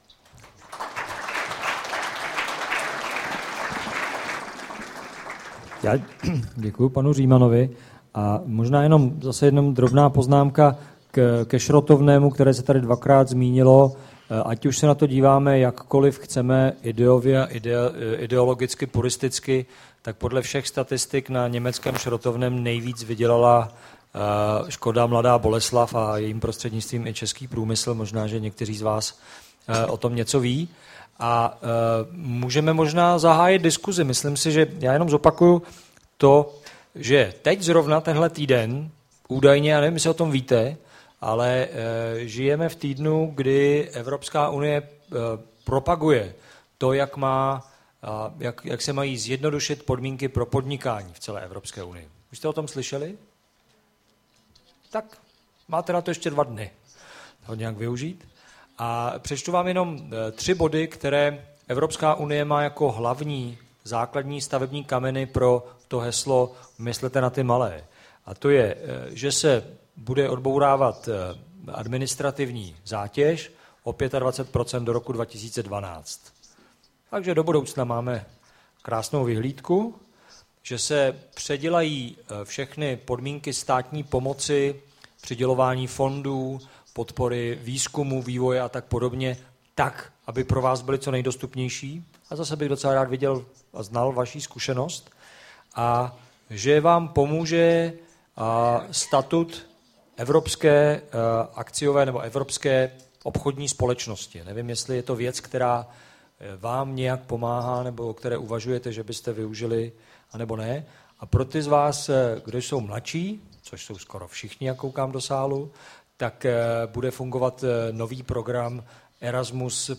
Já děkuji panu Římanovi a možná jenom drobná poznámka ke šrotovnému, které se tady 2krát zmínilo. Ať už se na to díváme jakkoliv chceme, ideově a ideologicky, puristicky, tak podle všech statistik na německém šrotovném nejvíc vydělala Škoda Mladá Boleslav a jejím prostřednictvím i český průmysl. Možná, že někteří z vás o tom něco ví. A můžeme možná zahájit diskuzi. Myslím si, že já jenom zopakuju to, že teď zrovna tenhle týden, údajně, já nevím, jestli o tom víte, ale žijeme v týdnu, kdy Evropská unie propaguje to, jak se mají zjednodušit podmínky pro podnikání v celé Evropské unii. Už jste o tom slyšeli? Tak máte na to ještě 2 dny ho nějak využít. A přečtu vám jenom 3 body, které Evropská unie má jako hlavní základní stavební kameny pro to heslo myslete na ty malé. A to je, že se bude odbourávat administrativní zátěž o 25% do roku 2012. Takže do budoucna máme krásnou vyhlídku, že se předělají všechny podmínky státní pomoci, přidělování fondů, podpory výzkumu, vývoje a tak podobně, tak, aby pro vás byly co nejdostupnější. A zase bych docela rád viděl a znal vaši zkušenost. A že vám pomůže statut evropské akciové nebo evropské obchodní společnosti. Nevím, jestli je to věc, která vám nějak pomáhá, nebo o které uvažujete, že byste využili, anebo ne. A pro ty z vás, kdo jsou mladší, což jsou skoro všichni, jak koukám do sálu, tak bude fungovat nový program Erasmus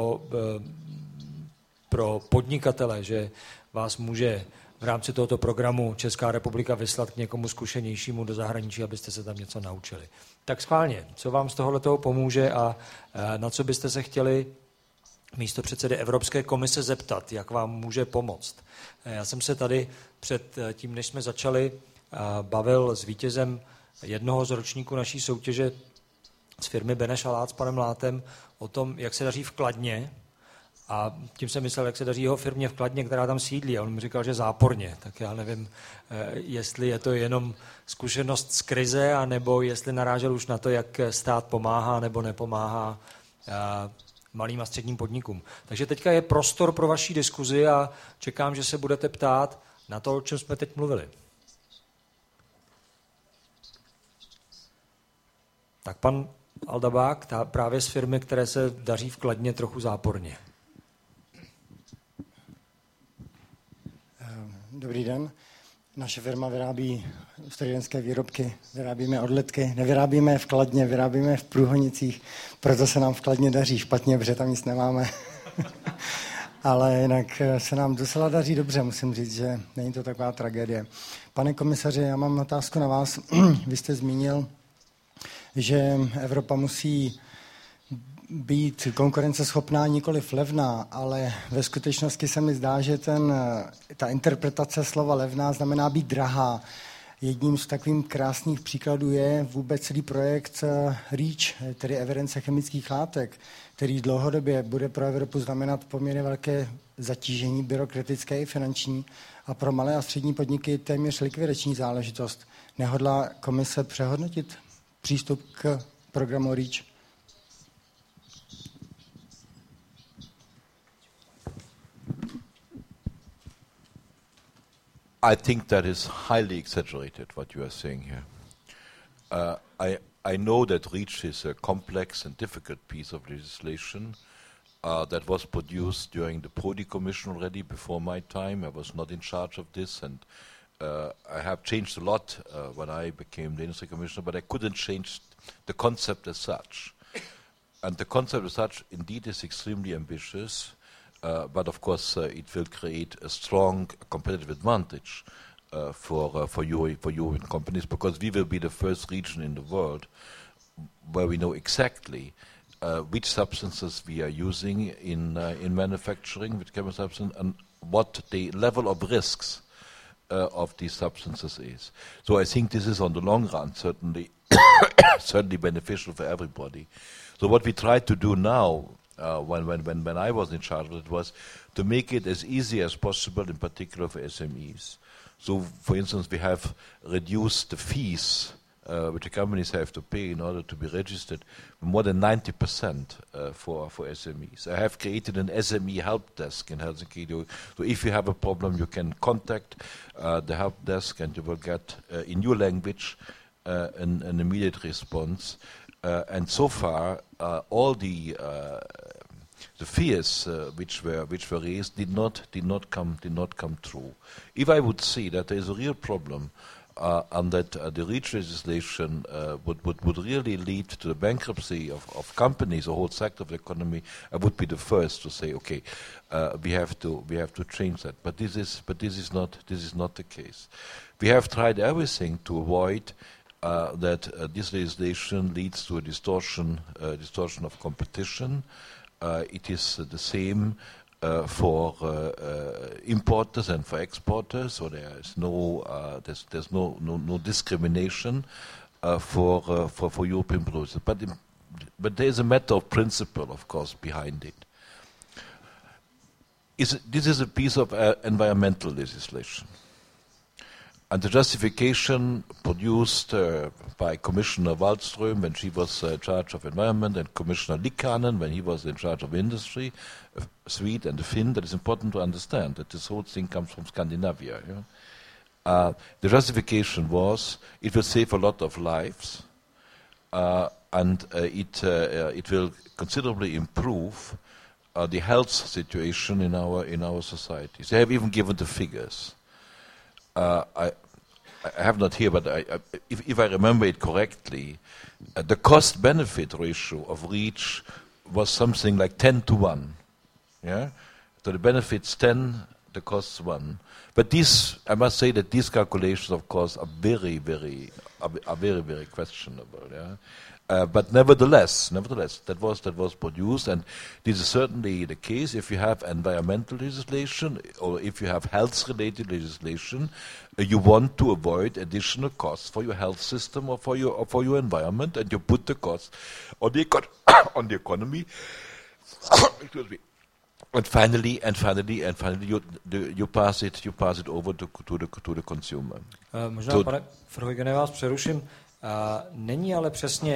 pro podnikatele, že vás může v rámci tohoto programu Česká republika vyslat k někomu zkušenějšímu do zahraničí, abyste se tam něco naučili. Tak schválně, co vám z tohoto pomůže a na co byste se chtěli místopředsedy Evropské komise zeptat, jak vám může pomoct. Já jsem se tady před tím, než jsme začali, bavil s vítězem jednoho z ročníků naší soutěže z firmy Beneš a Lác s panem Látem o tom, jak se daří v Kladně. A tím jsem myslel, jak se daří jeho firmě v Kladně, která tam sídlí. A on mi říkal, že záporně. Tak já nevím, jestli je to jenom zkušenost z krize, anebo jestli narážel už na to, jak stát pomáhá nebo nepomáhá malým a středním podnikům. Takže teďka je prostor pro vaši diskuzi a čekám, že se budete ptát na to, o čem jsme teď mluvili. Tak pan Aldabák, právě z firmy, které se daří v Kladně trochu záporně. Dobrý den. Naše firma vyrábí strojírenské výrobky, vyrábíme odletky, nevyrábíme v Kladně, vyrábíme v Průhonicích, proto se nám v Kladně daří špatně, protože tam nic nemáme. Ale jinak se nám docela daří dobře, musím říct, že není to taková tragédie. Pane komisaři, já mám otázku na vás. Vy jste zmínil, že Evropa musí být konkurenceschopná, nikoliv levná, ale ve skutečnosti se mi zdá, že ta interpretace slova levná znamená být drahá. Jedním z takových krásných příkladů je vůbec celý projekt REACH, tedy evidence chemických látek, který dlouhodobě bude pro Evropu znamenat poměrně velké zatížení byrokratické i finanční a pro malé a střední podniky téměř likvidační záležitost. Nehodlá komise přehodnotit přístup k programu REACH? I think that is highly exaggerated, what you are saying here. I know that REACH is a complex and difficult piece of legislation that was produced during the Prodi Commission already before my time. I was not in charge of this, and I have changed a lot when I became the Industry Commissioner, but I couldn't change the concept as such. And the concept as such indeed is extremely ambitious. But of course, it will create a strong competitive advantage for European companies, because we will be the first region in the world where we know exactly which substances we are using in manufacturing, which chemical substance, and what the level of risks of these substances is. So I think this is on the long run certainly certainly beneficial for everybody. So what we try to do now, when I was in charge of it, was to make it as easy as possible, in particular for SMEs. So, for instance, we have reduced the fees which the companies have to pay in order to be registered more than 90% for SMEs. I have created an SME help desk in Helsinki. So if you have a problem, you can contact the help desk and you will get, in your language, an immediate response. And so far, all the the fears which were raised did not come true. If I would see that there is a real problem and that the REACH legislation would really lead to the bankruptcy of companies, a whole sector of the economy, I would be the first to say, okay, we have to change that. But this is not the case. We have tried everything to avoid that this legislation leads to a distortion of competition. It is the same for importers and for exporters, so there is there's no discrimination for European producers. But there is a matter of principle, of course, behind it. This is a piece of environmental legislation. And the justification produced by Commissioner Wallström when she was in charge of environment, and Commissioner Liikanen when he was in charge of industry, Swede and the Finn, that is important to understand that this whole thing comes from Scandinavia. You know? The justification was it will save a lot of lives and it will considerably improve the health situation in our societies. They have even given the figures. I have not here, but if I remember it correctly, the cost-benefit ratio of REACH was something like 10 to 1. Yeah, so the benefits 10, the costs 1. But I must say that these calculations, of course, are very, very questionable. Yeah. But nevertheless, that was produced, and this is certainly the case if you have environmental legislation or if you have health-related legislation. You want to avoid additional costs for your health system or for your environment, and you put the costs on the economy. Excuse me. And finally, you pass it over to the consumer. Možná, pane Verheugene, vás přeruším. Není ale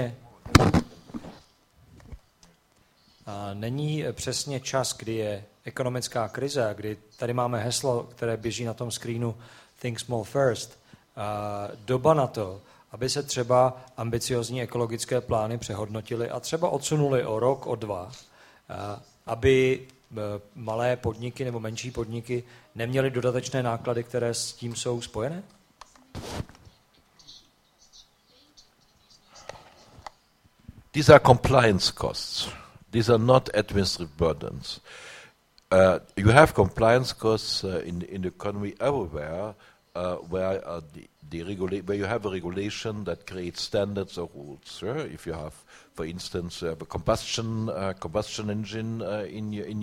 přesně čas, kdy je ekonomická krize, kdy tady máme heslo, které běží na tom screenu Think Small First, doba na to, aby se třeba ambiciozní ekologické plány přehodnotily a třeba odsunuly o rok, o 2, aby malé podniky nebo menší podniky neměly dodatečné náklady, které s tím jsou spojené? These are compliance costs. These are not administrative burdens. You have compliance costs in the economy everywhere where you have a regulation that creates standards or rules. If you have, for instance, a combustion engine in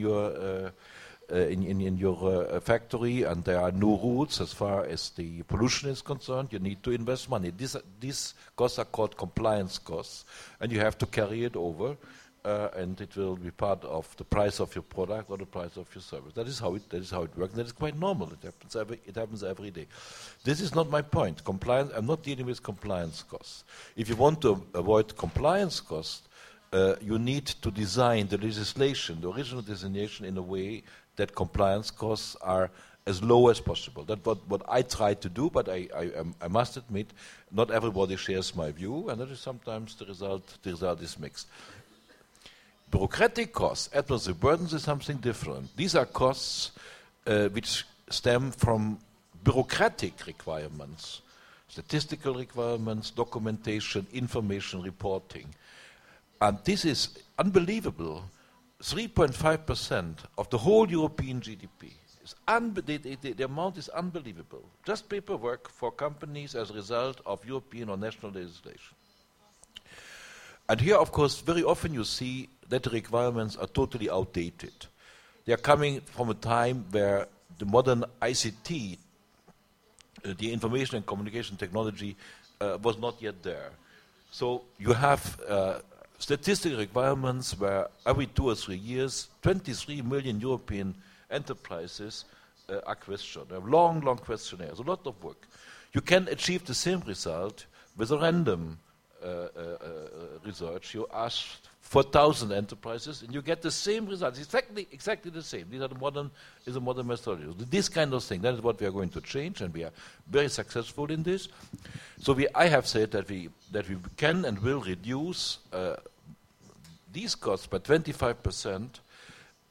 your factory, and there are no rules as far as the pollution is concerned, you need to invest money. These costs are called compliance costs, and you have to carry it over, and it will be part of the price of your product or the price of your service. That is how it works. That is quite normal. It happens every day. This is not my point. Compliance. I'm not dealing with compliance costs. If you want to avoid compliance costs, you need to design the legislation, the original designation, in a way that compliance costs are as low as possible. That's what I try to do, but I must admit, not everybody shares my view, and that is sometimes the result is mixed. Bureaucratic costs, administrative burdens, is something different. These are costs which stem from bureaucratic requirements, statistical requirements, documentation, information reporting. And this is unbelievable. 3.5% of the whole European GDP. The amount is unbelievable. Just paperwork for companies as a result of European or national legislation. And here, of course, very often you see that the requirements are totally outdated. They are coming from a time where the modern ICT, the information and communication technology, was not yet there. So you have statistical requirements where every 2 or 3 years, 23 million European enterprises are questioned. They have long questionnaires, a lot of work. You can achieve the same result with a random research. You ask 4,000 enterprises and you get the same results, exactly the same. These are the modern methodology. This kind of thing, that is what we are going to change, and we are very successful in this. So I have said that we can and will reduce these costs by 25%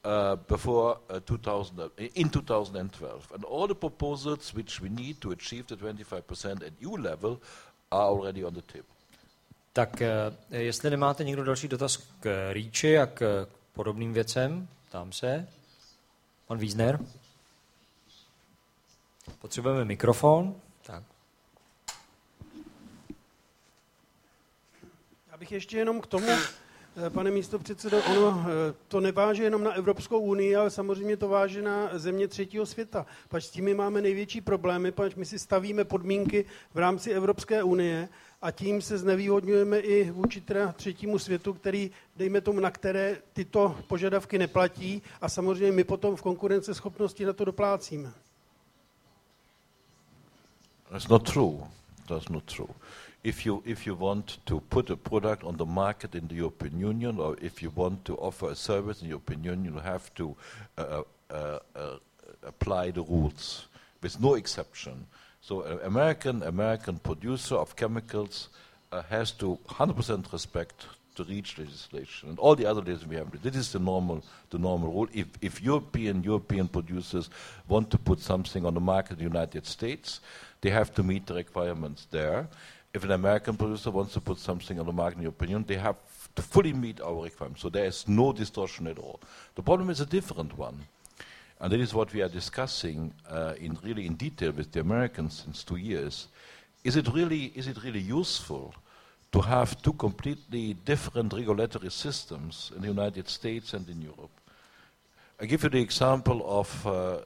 in 2012. And all the proposals which we need to achieve the 25% at EU level are already on the table. Tak jestli nemáte někdo další dotaz k REACHi a k podobným věcem, tam se. Pan Wiesner. Potřebujeme mikrofon. Tak. Já bych ještě jenom k tomu, pane místopředsedo, ono to neváže jenom na Evropskou unii, ale samozřejmě to váže na země třetího světa. Pač s tím máme největší problémy, pač my si stavíme podmínky v rámci Evropské unie a tím se znevýhodňujeme i vůči teda třetímu světu, který, dejme tomu, na které tyto požadavky neplatí a samozřejmě my potom v konkurenceschopnosti na to doplácíme. That's not true. That's not true. If you want to put a product on the market in the European Union, or if you want to offer a service in the European Union, you have to apply the rules with no exception. So an American producer of chemicals has to 100% respect the REACH legislation and all the other legislation we have. This is the normal rule. If European producers want to put something on the market in the United States, they have to meet the requirements there. If an American producer wants to put something on the market in the European Union, they have to fully meet our requirements. So there is no distortion at all. The problem is a different one. And that is what we are discussing in detail with the Americans since 2 years. Is it really useful to have two completely different regulatory systems in the United States and in Europe? I give you the example of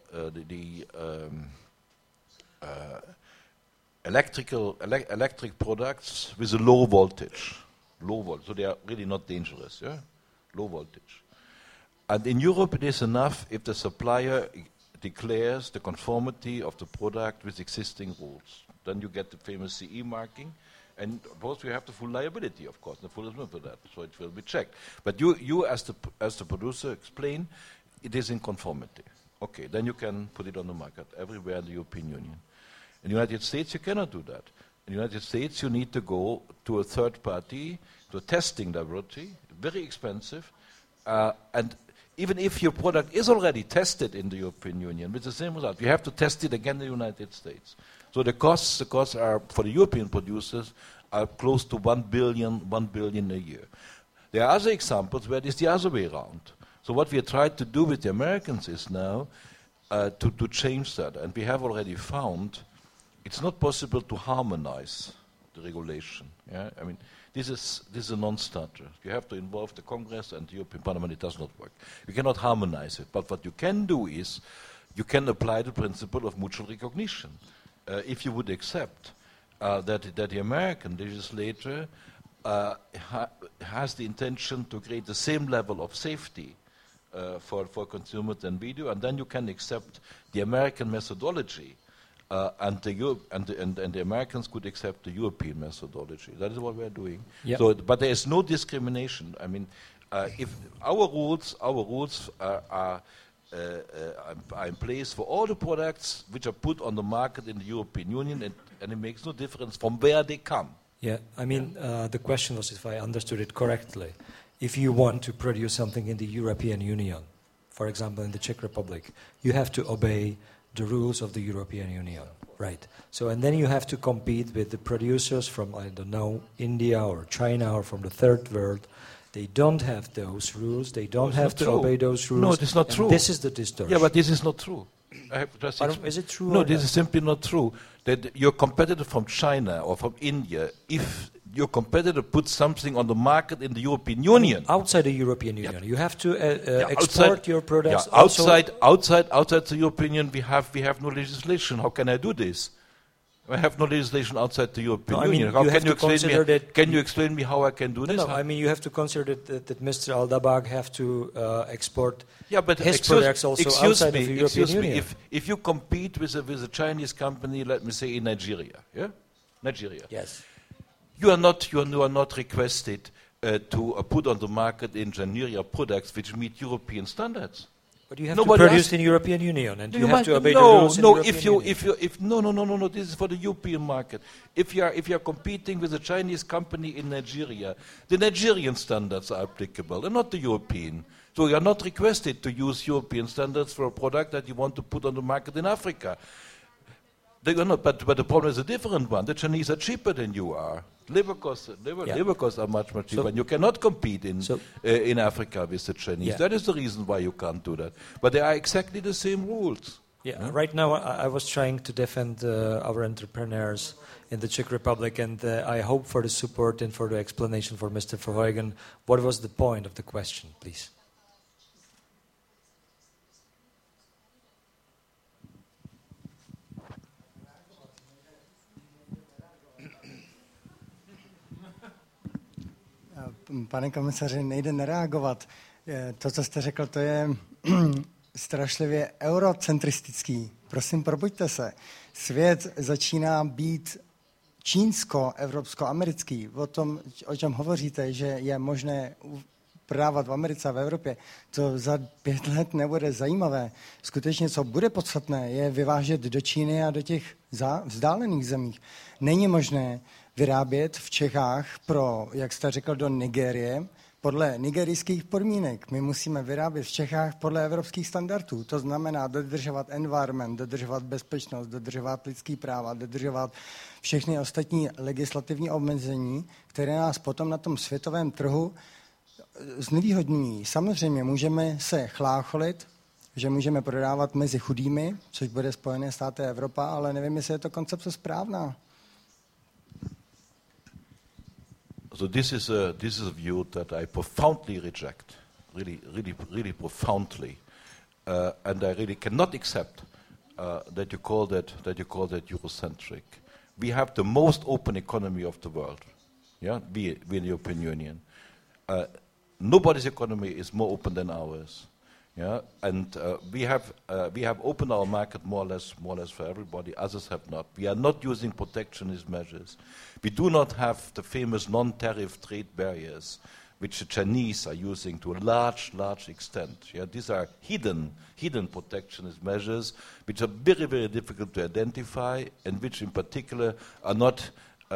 electric products with a low voltage. So they are really not dangerous, yeah? Low voltage. And in Europe it is enough if the supplier declares the conformity of the product with existing rules. Then you get the famous CE marking, and of course you have the full liability, of course, the full responsibility for that, so it will be checked. But you as the producer explain it is in conformity. Okay, then you can put it on the market everywhere in the European Union. In the United States, you cannot do that. In the United States, you need to go to a third party, to a testing laboratory, very expensive, and even if your product is already tested in the European Union with the same result, you have to test it again in the United States. So the costs are for the European producers are close to 1 billion a year. There are other examples where it is the other way around. So what we have tried to do with the Americans is now to change that, and we have already found it's not possible to harmonize the regulation. Yeah? I mean, this is a non-starter. You have to involve the Congress and the European Parliament. It does not work. You cannot harmonize it. But what you can do is you can apply the principle of mutual recognition. If you would accept that the American legislator has the intention to create the same level of safety for consumers than we do, and then you can accept the American methodology. And the Americans could accept the European methodology. That is what we are doing. Yep. So, but there is no discrimination. I mean, if our rules are in place for all the products which are put on the market in the European Union, and it makes no difference from where they come. Yeah, I mean, the question was, if I understood it correctly, if you want to produce something in the European Union, for example, in the Czech Republic, you have to obey the rules of the European Union, right? So, and then you have to compete with the producers from, I don't know, India or China or from the third world. They don't have those rules. They don't have to obey those rules. No, it is not true. This is the distortion. Yeah, but this is not true. I have just is it true? No, this is simply not true. That your competitor from China or from India, if your competitor puts something on the market in the European Union, outside the European Union, you have to export your products. Yeah, outside the European Union, we have no legislation. How can I do this? I have no legislation outside the European Union. How can you explain me? Can you explain me how I can do this? No, I mean you have to consider that Mr. Aldabag have to export but his products also outside of the European Union. If you compete with a Chinese company, let me say in Nigeria, Nigeria. Yes. You are not requested to put on the market in Nigeria products which meet European standards. But you have to produce in European Union, and you have to obey the rules in the European Union. No. This is for the European market. If you are competing with a Chinese company in Nigeria, the Nigerian standards are applicable, and not the European. So you are not requested to use European standards for a product that you want to put on the market in Africa. They are not, but the problem is a different one. The Chinese are cheaper than you are. Labor costs are much cheaper. So, and you cannot compete in Africa with the Chinese. Yeah. That is the reason why you can't do that. But they are exactly the same rules. Yeah, right now I was trying to defend our entrepreneurs in the Czech Republic, and I hope for the support and for the explanation for Mr. Verheugen. What was the point of the question, please? Pane komisaři, nejde nereagovat. To, co jste řekl, to je strašlivě eurocentristický. Prosím, probuďte se. Svět začíná být čínsko-evropsko-americký. O čem hovoříte, že je možné prodávat v Americe a v Evropě, to za 5 let nebude zajímavé. Skutečně, co bude podstatné, je vyvážet do Číny a do těch vzdálených zemích. Není možné vyrábět v Čechách pro, jak jste řekl, do Nigérie, podle nigerijských podmínek. My musíme vyrábět v Čechách podle evropských standardů. To znamená dodržovat environment, dodržovat bezpečnost, dodržovat lidský práva, dodržovat všechny ostatní legislativní omezení, které nás potom na tom světovém trhu znevýhodňují. Samozřejmě můžeme se chlácholit, že můžeme prodávat mezi chudými, což bude Spojené státy a Evropa, ale nevím, jestli je to koncepce správná. So this is a view that I profoundly reject, really profoundly, and I really cannot accept that you call that Eurocentric. We have the most open economy of the world. Yeah, we in the European Union. Nobody's economy is more open than ours. Yeah, and we have opened our market more or less for everybody. Others have not. We are not using protectionist measures. We do not have the famous non-tariff trade barriers, which the Chinese are using to a large extent. Yeah, these are hidden protectionist measures, which are very, very difficult to identify, and which, in particular, are not.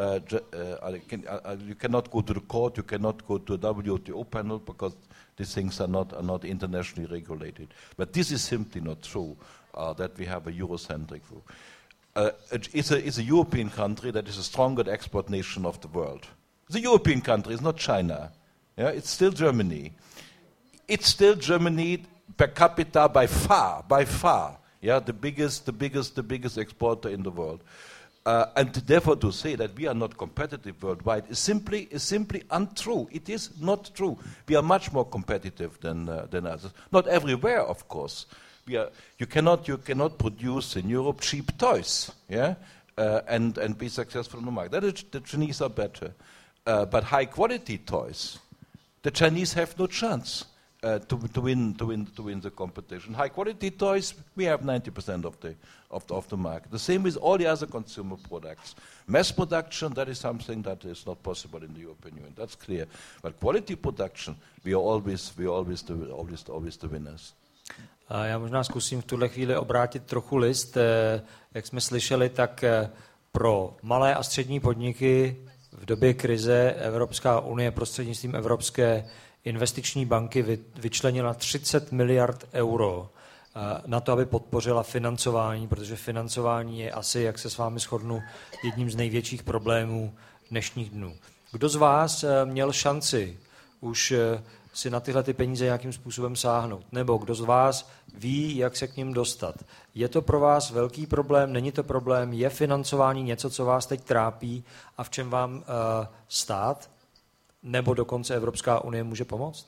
You cannot go to the court. You cannot go to a WTO panel because these things are not internationally regulated. But this is simply not true, that we have a Eurocentric view. It's a European country that is the strongest export nation of the world. It's a European country, it's not China. Yeah, it's still Germany. It's still Germany per capita by far. Yeah, the biggest exporter in the world. And therefore to say that we are not competitive worldwide is simply untrue. It is not true. We are much more competitive than others. Not everywhere, of course. You cannot produce in Europe cheap toys, yeah, and be successful in the market. The Chinese are better, but high quality toys, the Chinese have no chance to win the competition. High quality toys, we have 90% of the market. The same with all the other consumer products. Mass production, that is something that is not possible in the European Union. That's clear. But quality production, we are always the winners. Já možná zkusím v tuhle chvíli obrátit trochu list. Jak jsme slyšeli, tak pro malé a střední podniky v době krize Evropská unie prostřednictvím Evropské investiční banky vyčlenila 30 miliard euro na to, aby podpořila financování, protože financování je asi, jak se s vámi shodnu, jedním z největších problémů dnešních dnů. Kdo z vás měl šanci už si na tyhle ty peníze nějakým způsobem sáhnout? Nebo kdo z vás ví, jak se k nim dostat? Je to pro vás velký problém? Není to problém? Je financování něco, co vás teď trápí a v čem vám stát nebo dokonce Evropská unie může pomoct?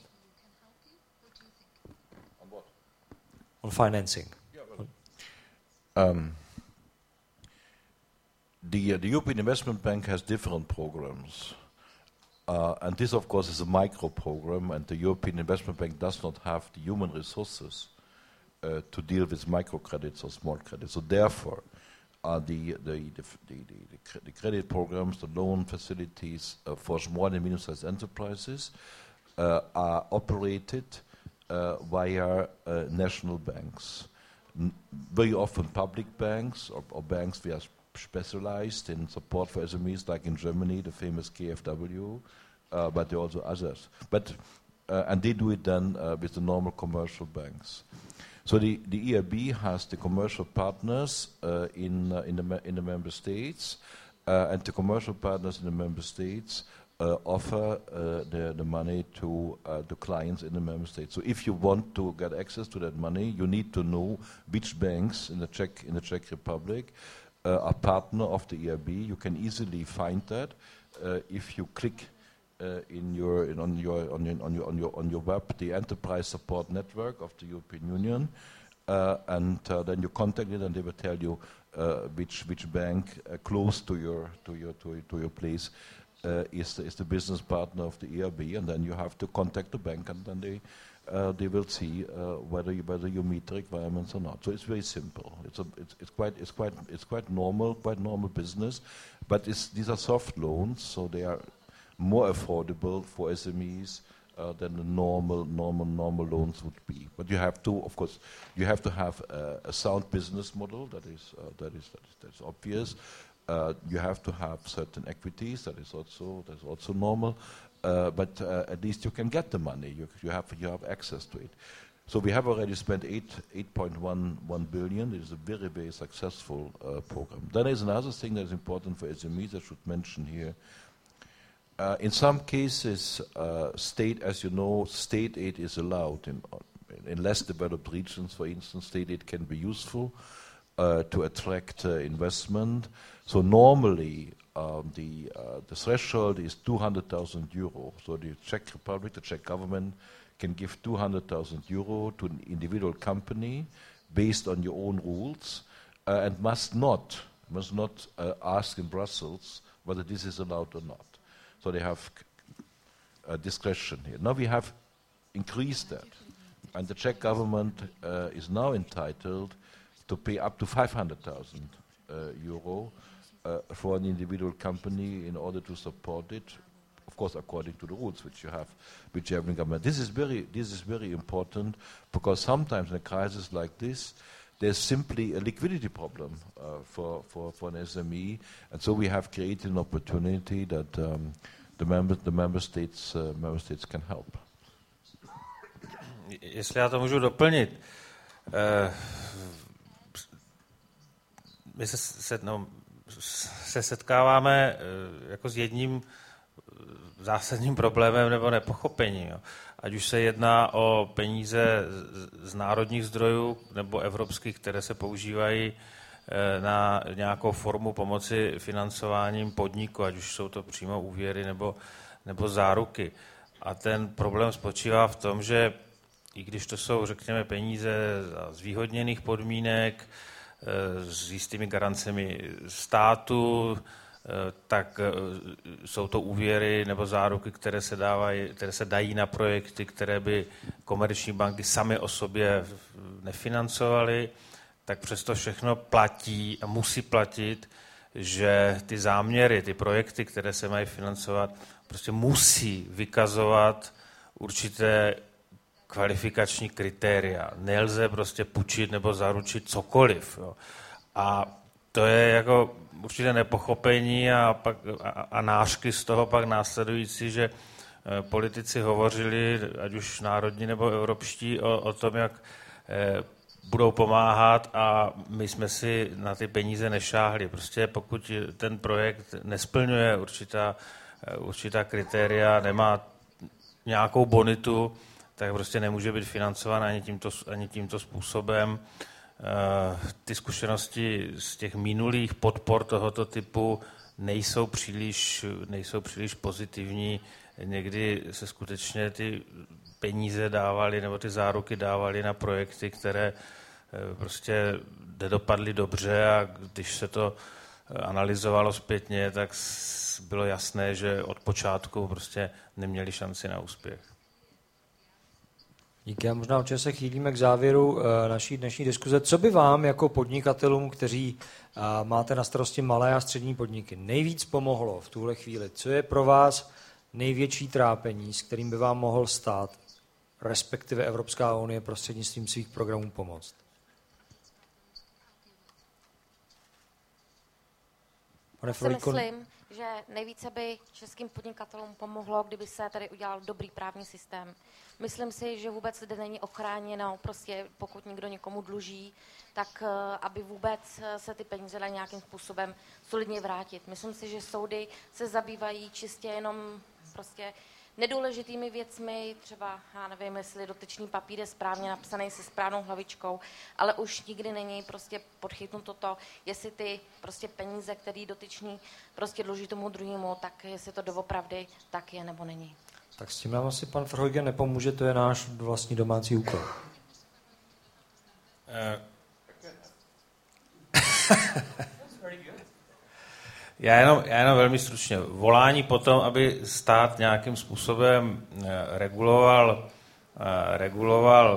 On financing. The European Investment Bank has different programs. And this, of course, is a micro program, and the European Investment Bank does not have the human resources to deal with microcredits or small credits. So therefore, the credit programs, the loan facilities for small and medium-sized enterprises are operated via national banks. Very often public banks or banks that are specialized in support for SMEs, like in Germany, the famous KfW, but there are also others. But and they do it then with the normal commercial banks. So the EIB has the commercial partners in the member states, and the commercial partners in the member states offer the money to the clients in the member states. So if you want to get access to that money, you need to know which banks in the Czech Republic are partner of the EIB. You can easily find that if you click on your web the Enterprise Support Network of the European Union, and then you contact it, and they will tell you which bank close to your place is the business partner of the EIB, and then you have to contact the bank, and then they will see whether you meet the requirements or not. So it's very simple. It's quite normal business, but these are soft loans, so they are more affordable for SMEs than the normal loans would be. But you have to, of course, have a sound business model. That's obvious. You have to have certain equities. That's also normal. But at least you can get the money. You have access to it. So we have already spent 8.11 billion. It is a very, very successful program. Then there's another thing that is important for SMEs I should mention here. In some cases, as you know, state aid is allowed in less developed regions. For instance, state aid can be useful to attract investment. So normally, the threshold is 200,000 euro. So the Czech Republic, the Czech government, can give 200,000 euro to an individual company based on your own rules, and must not ask in Brussels whether this is allowed or not. So they have discretion here. Now we have increased that, and the Czech government is now entitled to pay up to 500,000 euro for an individual company in order to support it, of course, according to the rules which you have in government. This is very important, because sometimes in a crisis like this, there's simply a liquidity problem for an SME, and so we have created an opportunity that the member states can help. Jestli já to můžu doplnit, my se setkáváme jako s jedním zásadním problémem nebo nepochopením. Jo. Ať už se jedná o peníze z národních zdrojů nebo evropských, které se používají na nějakou formu pomoci financováním podniku, ať už jsou to přímo úvěry nebo záruky. A ten problém spočívá v tom, že i když to jsou, řekněme, peníze z zvýhodněných podmínek, s jistými garancemi státu, tak jsou to úvěry nebo záruky, které se dají na projekty, které by komerční banky samy o sobě nefinancovaly, tak přesto všechno platí a musí platit, že ty záměry, ty projekty, které se mají financovat, prostě musí vykazovat určité kvalifikační kritéria. Nelze prostě půjčit nebo zaručit cokoliv. Jo. A to je jako určité nepochopení a nářky z toho pak následující, že politici hovořili, ať už národní nebo evropští, o tom, jak budou pomáhat, a my jsme si na ty peníze nešáhli. Prostě pokud ten projekt nesplňuje určitá kritéria, nemá nějakou bonitu, tak prostě nemůže být financován ani tímto způsobem. Ty zkušenosti z těch minulých podpor tohoto typu nejsou příliš pozitivní. Někdy se skutečně ty peníze dávaly nebo ty záruky dávaly na projekty, které prostě nedopadly dobře, a když se to analyzovalo zpětně, tak bylo jasné, že od počátku prostě neměli šanci na úspěch. Díky, a možná určitě se chýlíme k závěru naší dnešní diskuze. Co by vám jako podnikatelům, kteří máte na starosti malé a střední podniky, nejvíc pomohlo v tuhle chvíli? Co je pro vás největší trápení, s kterým by vám mohl stát, respektive Evropská unie prostřednictvím svých programů pomoct? Pane myslím, že nejvíce by českým podnikatelům pomohlo, kdyby se tady udělal dobrý právní systém. Myslím si, že vůbec zde není ochráněno, prostě pokud někdo někomu dluží, tak aby vůbec se ty peníze daly nějakým způsobem solidně vrátit. Myslím si, že soudy se zabývají čistě jenom prostě nedůležitými věcmi, třeba, já nevím, jestli dotyčný papír je správně napsaný se správnou hlavičkou, ale už nikdy není prostě podchytnuto to, jestli ty prostě peníze, který dotyčný prostě dluží tomu druhému, tak jestli to doopravdy tak je nebo není. Tak s tím nám asi pan Verheugen nepomůže, to je náš vlastní domácí úkol. Já jenom velmi stručně. Volání potom, aby stát nějakým způsobem reguloval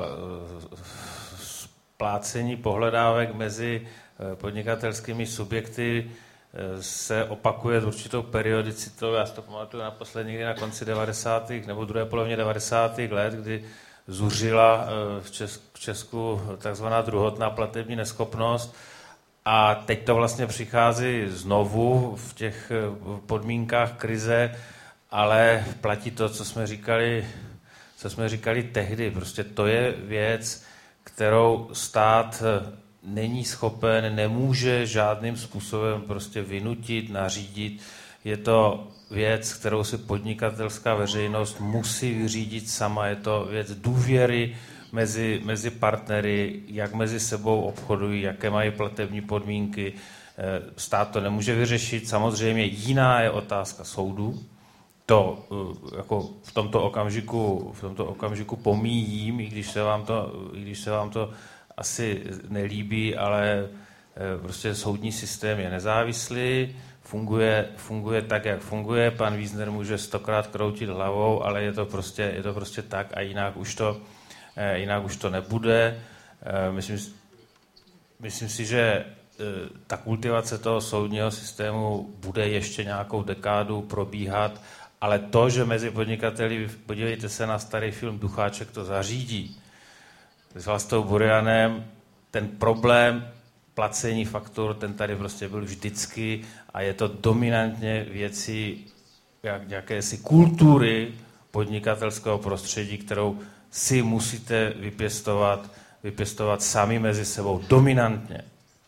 splácení pohledávek mezi podnikatelskými subjekty, se opakuje s určitou periodicitou. Já si to pamatuju naposled někdy na konci 90. nebo druhé polovině 90. let, kdy zuřila v Česku takzvaná druhotná platební neschopnost. A teď to vlastně přichází znovu v těch podmínkách krize, ale platí to, co jsme říkali tehdy. Prostě to je věc, kterou stát není schopen, nemůže žádným způsobem prostě vynutit, nařídit. Je to věc, kterou si podnikatelská veřejnost musí vyřídit sama. Je to věc důvěry mezi partnery, jak mezi sebou obchodují, jaké mají platební podmínky. Stát to nemůže vyřešit. Samozřejmě jiná je otázka soudu. To jako v tomto okamžiku pomíjím, i když se vám to asi nelíbí, ale prostě soudní systém je nezávislý, funguje tak, jak funguje. Pan Wiesner může 100krát kroutit hlavou, ale je to prostě tak a jinak už to nebude. Myslím si, že ta kultivace toho soudního systému bude ještě nějakou dekádu probíhat, ale to, že mezi podnikateli, podívejte se na starý film Ducháček to zařídí, s Vlastou Burianem, ten problém placení faktur, ten tady prostě byl vždycky a je to dominantně věcí jakési kultury podnikatelského prostředí, kterou si musíte vypěstovat sami mezi sebou dominantně.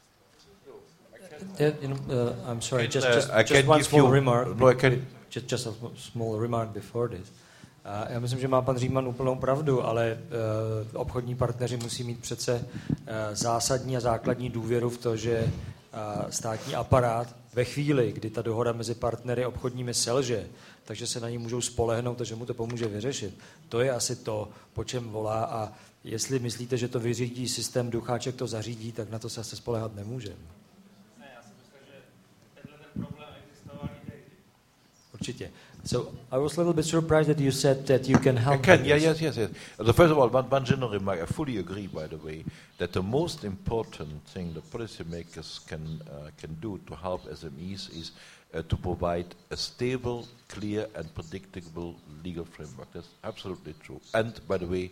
I'm sorry, just one small remark. Just a small remark before this. Já myslím, že má pan Říman úplnou pravdu, ale obchodní partneři musí mít přece zásadní a základní důvěru v to, že státní aparát ve chvíli, kdy ta dohoda mezi partnery obchodními selže, takže se na ní můžou spolehnout a že mu to pomůže vyřešit. To je asi to, po čem volá, a jestli myslíte, že to vyřídí systém Ducháček to zařídí, tak na to se asi spoléhat nemůžeme. Ne, já si myslím, že tenhle ten problém existoval i tehdy. Určitě. So I was a little bit surprised that you said that you can help. Yes. First of all, one general remark. I fully agree, by the way, that the most important thing the policymakers can do to help SMEs is to provide a stable, clear, and predictable legal framework. That's absolutely true. And by the way,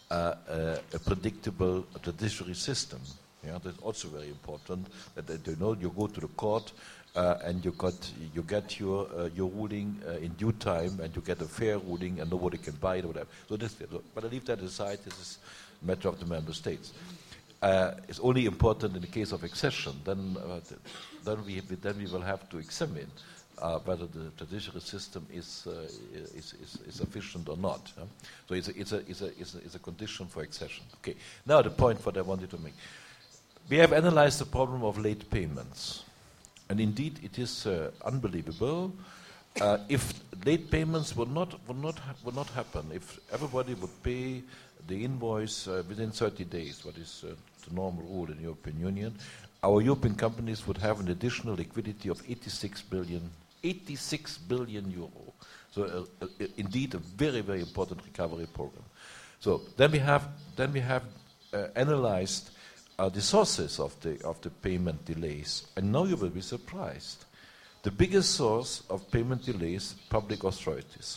a predictable judiciary system. Yeah, that's also very important. That you go to the court. And you get your ruling in due time, and you get a fair ruling, and nobody can buy it or whatever. But I leave that aside. This is a matter of the member states. It's only important in the case of accession. Then we will have to examine whether the judiciary system is sufficient or not. So it's a condition for accession. Okay. Now the point what I wanted to make. We have analyzed the problem of late payments. And indeed, it is unbelievable if late payments would not happen. If everybody would pay the invoice within 30 days, what is the normal rule in the European Union, our European companies would have an additional liquidity of 86 billion euro. So indeed, a very, very important recovery program. So then we have analyzed the sources of the payment delays, and now you will be surprised. The biggest source of payment delays, public authorities,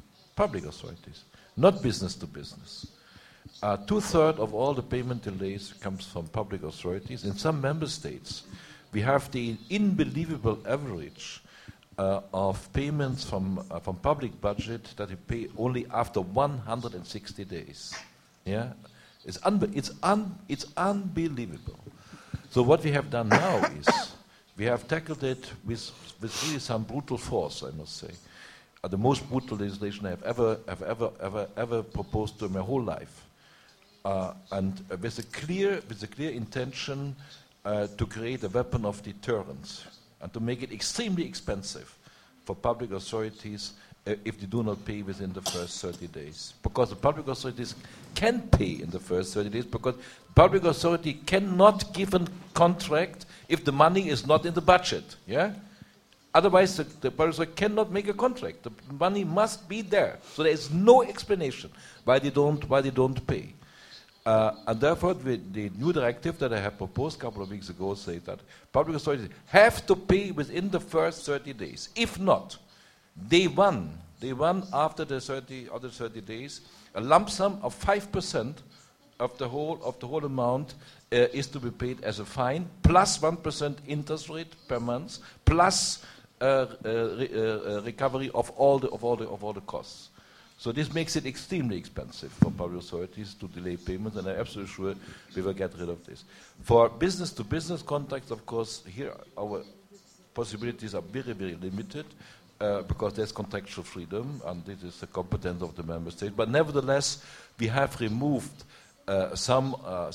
not business to business. 2/3 of all the payment delays comes from public authorities. In some member states, we have the unbelievable average of payments from public budget that you pay only after 160 days. Yeah, it's unbelievable. So what we have done now is we have tackled it with really some brutal force, I must say. The most brutal legislation I have ever proposed to my whole life, and with a clear intention to create a weapon of deterrence and to make it extremely expensive for public authorities if they do not pay within the first 30 days. Because the public authorities can pay in the first 30 days, because the public authority cannot give a contract if the money is not in the budget. Yeah? Otherwise, the public authority cannot make a contract. The money must be there. So there is no explanation why they don't pay. And therefore, the new directive that I have proposed a couple of weeks ago says that public authorities have to pay within the first 30 days. If not, day one after the 30 days, a lump sum of 5% of the whole amount is to be paid as a fine, plus 1% interest rate per month, plus recovery of all the costs. So this makes it extremely expensive for public authorities to delay payments, and I'm absolutely sure we will get rid of this. For business-to-business contacts, of course, here our possibilities are very, very limited because there's contractual freedom, and this is the competence of the member state. But nevertheless, we have removed some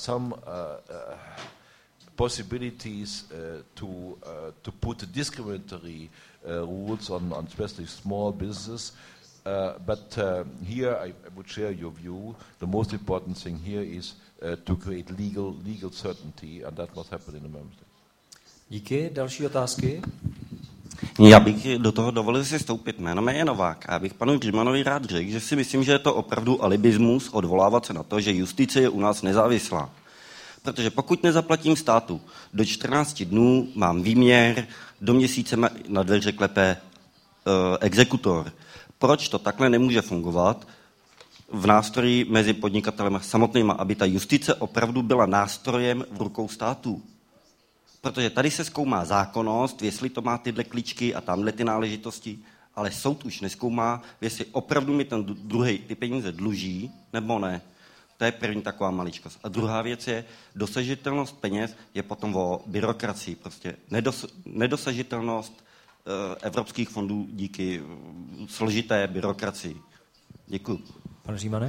possibilities to put discriminatory rules on especially small business. But here I would share your view. The most important thing here is to create legal certainty, and that must happen in the member states. Díky. Další otázky? Já bych do toho dovolil si vstoupit. Jméno mé je Novák. Já bych panu Grimanovi rád řekl, že si myslím, že je to opravdu alibismus odvolávat se na to, že justice je u nás nezávislá. Protože pokud nezaplatím státu do 14 dnů, mám výměr, do měsíce na dveře klepe exekutor. Proč to takhle nemůže fungovat v nástroji mezi podnikatelem samotnýma, aby ta justice opravdu byla nástrojem v rukou států? Protože tady se zkoumá zákonnost, jestli to má tyhle klíčky a tamhle ty náležitosti, ale soud už nezkoumá, jestli opravdu mi ten druhej ty peníze dluží, nebo ne. To je první taková maličkost. A druhá věc je, dosažitelnost peněz je potom o byrokracii. Prostě nedosažitelnost evropských fondů díky složité byrokracii. Děkuji. Pane Římane?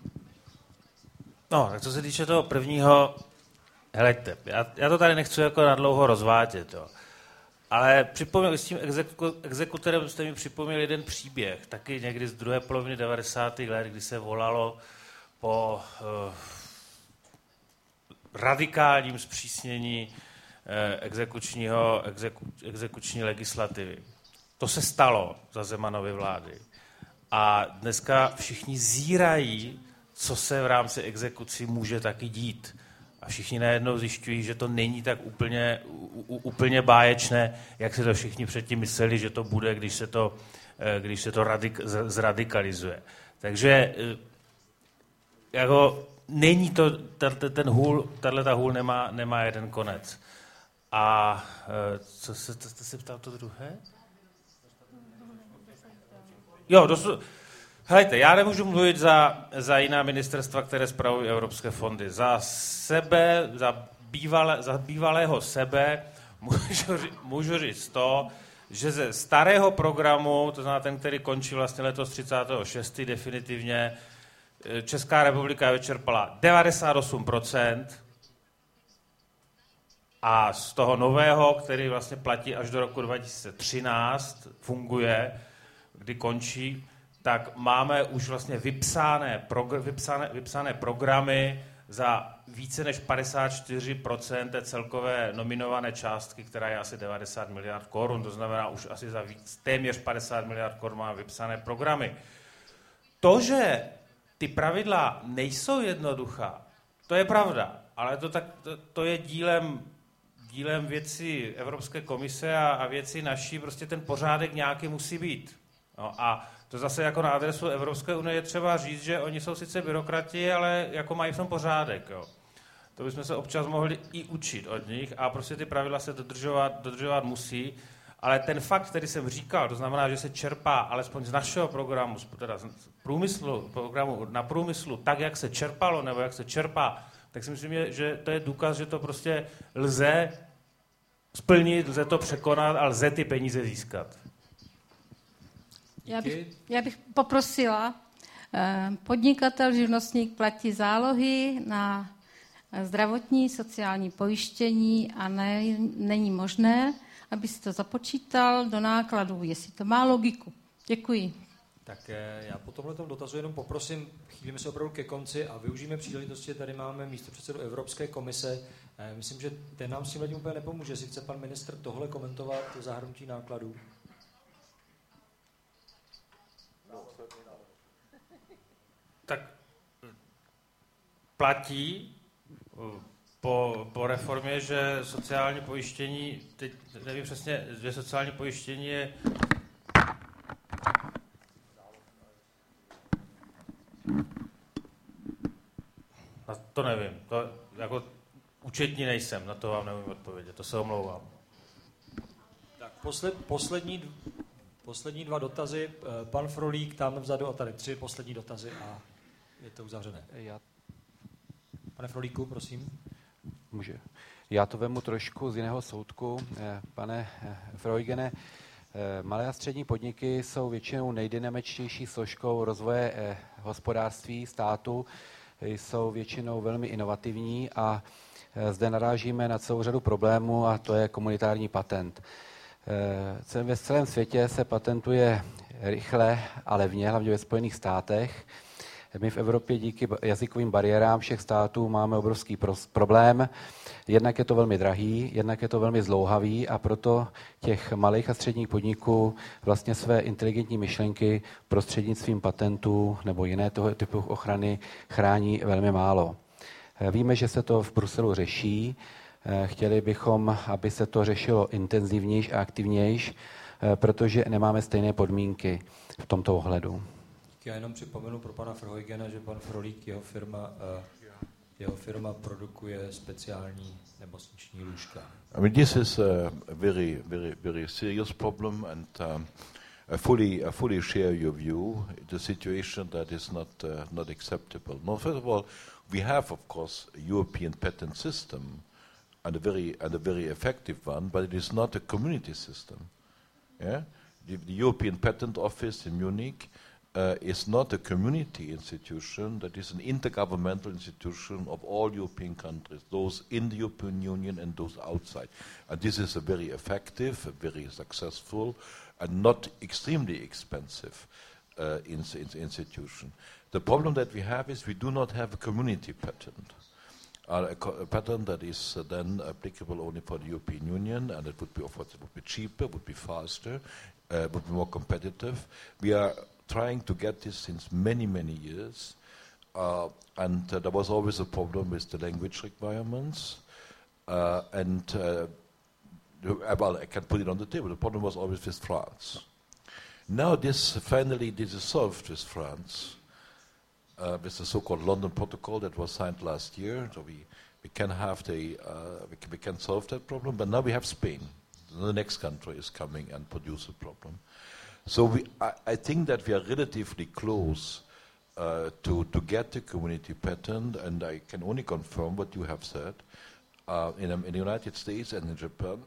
No, tak co se týče toho prvního, heleďte, já to tady nechci jako nadlouho rozvádět, jo. Ale s tím exekutorem jste mi připomněl jeden příběh, taky někdy z druhé poloviny 90. let, kdy se volalo po radikálním zpřísnění exekuční legislativy. To se stalo za Zemanovy vlády. A dneska všichni zírají, co se v rámci exekucí může taky dít. A všichni najednou zjišťují, že to není tak úplně báječné, jak se to všichni předtím mysleli, že to bude, když se to zradikalizuje. Takže jako není to, ten hůl, tato hůl nemá jeden konec. A co jste se ptal to druhé? Jo, helejte, já nemůžu mluvit za jiná ministerstva, které spravují evropské fondy. Za sebe, za bývalého sebe můžu říct to, že ze starého programu, to znamená ten, který končí vlastně letos 36. definitivně, Česká republika vyčerpala 98%, a z toho nového, který vlastně platí až do roku 2013, funguje, kdy končí, tak máme už vlastně vypsané programy za více než 54% té celkové nominované částky, která je asi 90 miliard korun, to znamená už asi za téměř 50 miliard korun máme vypsané programy. To, že ty pravidla nejsou jednoduchá, to je pravda, ale to je dílem věci Evropské komise a věci naší, prostě ten pořádek nějaký musí být. No a to zase jako na adresu Evropské unie je třeba říct, že oni jsou sice byrokrati, ale jako mají v tom pořádek. Jo. to bychom se občas mohli i učit od nich a prostě ty pravidla se dodržovat musí, ale ten fakt, který jsem říkal, to znamená, že se čerpá alespoň z našeho programu, teda z programu na průmyslu, tak, jak se čerpalo, nebo jak se čerpá, tak si myslím, že to je důkaz, že to prostě lze splnit, lze to překonat a lze ty peníze získat. Já bych poprosila, podnikatel, živnostník platí zálohy na zdravotní, sociální pojištění a není možné, aby si to započítal do nákladů, jestli to má logiku. Děkuji. Tak já po tomhletom dotazu jenom poprosím, chýlíme se opravdu ke konci a využijeme příležitosti, tady máme místopředsedu Evropské komise. Myslím, že ten nám s tím úplně nepomůže. Jestli chce pan ministr tohle komentovat, zahrnutí nákladů. Tak platí po reformě, že sociální pojištění, teď nevím přesně, že sociální pojištění je na to nevím, to jako účetní nejsem, na to vám nevím odpovědět, to se omlouvám. Tak poslední dva dotazy, pan Frolík tam vzadu a tady 3 poslední dotazy a je to uzavřené. Pane Frolíku, prosím. Může. Já to vemu trošku z jiného soudku. Pane Freugene, malé a střední podniky jsou většinou nejdynamičtější složkou rozvoje hospodářství státu, jsou většinou velmi inovativní a zde narážíme na celou řadu problémů a to je komunitární patent. Ve celém světě se patentuje rychle a levně, hlavně ve Spojených státech. My v Evropě díky jazykovým bariérám všech států máme obrovský problém. Jednak je to velmi drahý, jednak je to velmi zdlouhavý a proto těch malých a středních podniků vlastně své inteligentní myšlenky prostřednictvím patentů nebo jiné toho typu ochrany chrání velmi málo. Víme, že se to v Bruselu řeší. Chtěli bychom, aby se to řešilo intenzivnější a aktivnější, protože nemáme stejné podmínky v tomto ohledu. Já jenom připomenu pro pana Verheugena, že pan Frolík, jeho firma produkuje speciální nemocniční lůžka. I mean, this is a very, very, very serious problem, and I fully share your view. The situation that is not acceptable. No, first of all, we have, of course, a European patent system, and a very effective one, but it is not a community system. Yeah, the European Patent Office in Munich is not a community institution, that is an intergovernmental institution of all European countries, those in the European Union and those outside. And this is a very effective, a very successful, and not extremely expensive institution. The problem that we have is we do not have a community patent. A patent that is then applicable only for the European Union, and it would be, of course, it would be cheaper, would be faster, would be more competitive. We are trying to get this since many, many years, and there was always a problem with the language requirements, well, I can put it on the table. The problem was always with France. Now this is solved with France, with the so-called London Protocol that was signed last year. So we can have we can solve that problem. But now we have Spain. The next country is coming and produce a problem. So I think that we are relatively close to get the community patent, and I can only confirm what you have said. In the United States and in Japan,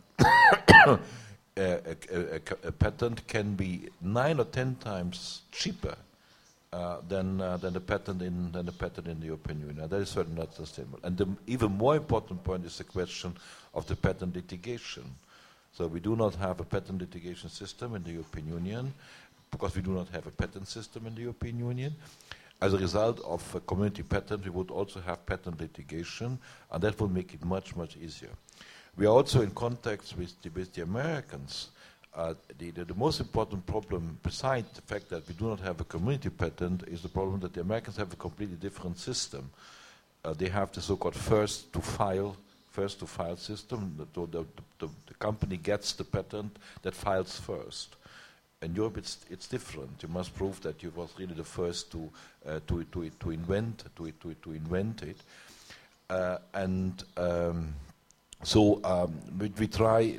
a patent can be 9 or 10 times cheaper than the patent in the European Union. That is certainly not sustainable. And the even more important point is the question of the patent litigation. So we do not have a patent litigation system in the European Union because we do not have a patent system in the European Union. As a result of a community patent, we would also have patent litigation, and that would make it much, much easier. We are also in contact with the Americans. The most important problem, besides the fact that we do not have a community patent, is the problem that the Americans have a completely different system. They have the so-called first to file system. The company gets the patent that files first. In Europe, it's different. You must prove that you was really the first to invent it. So we try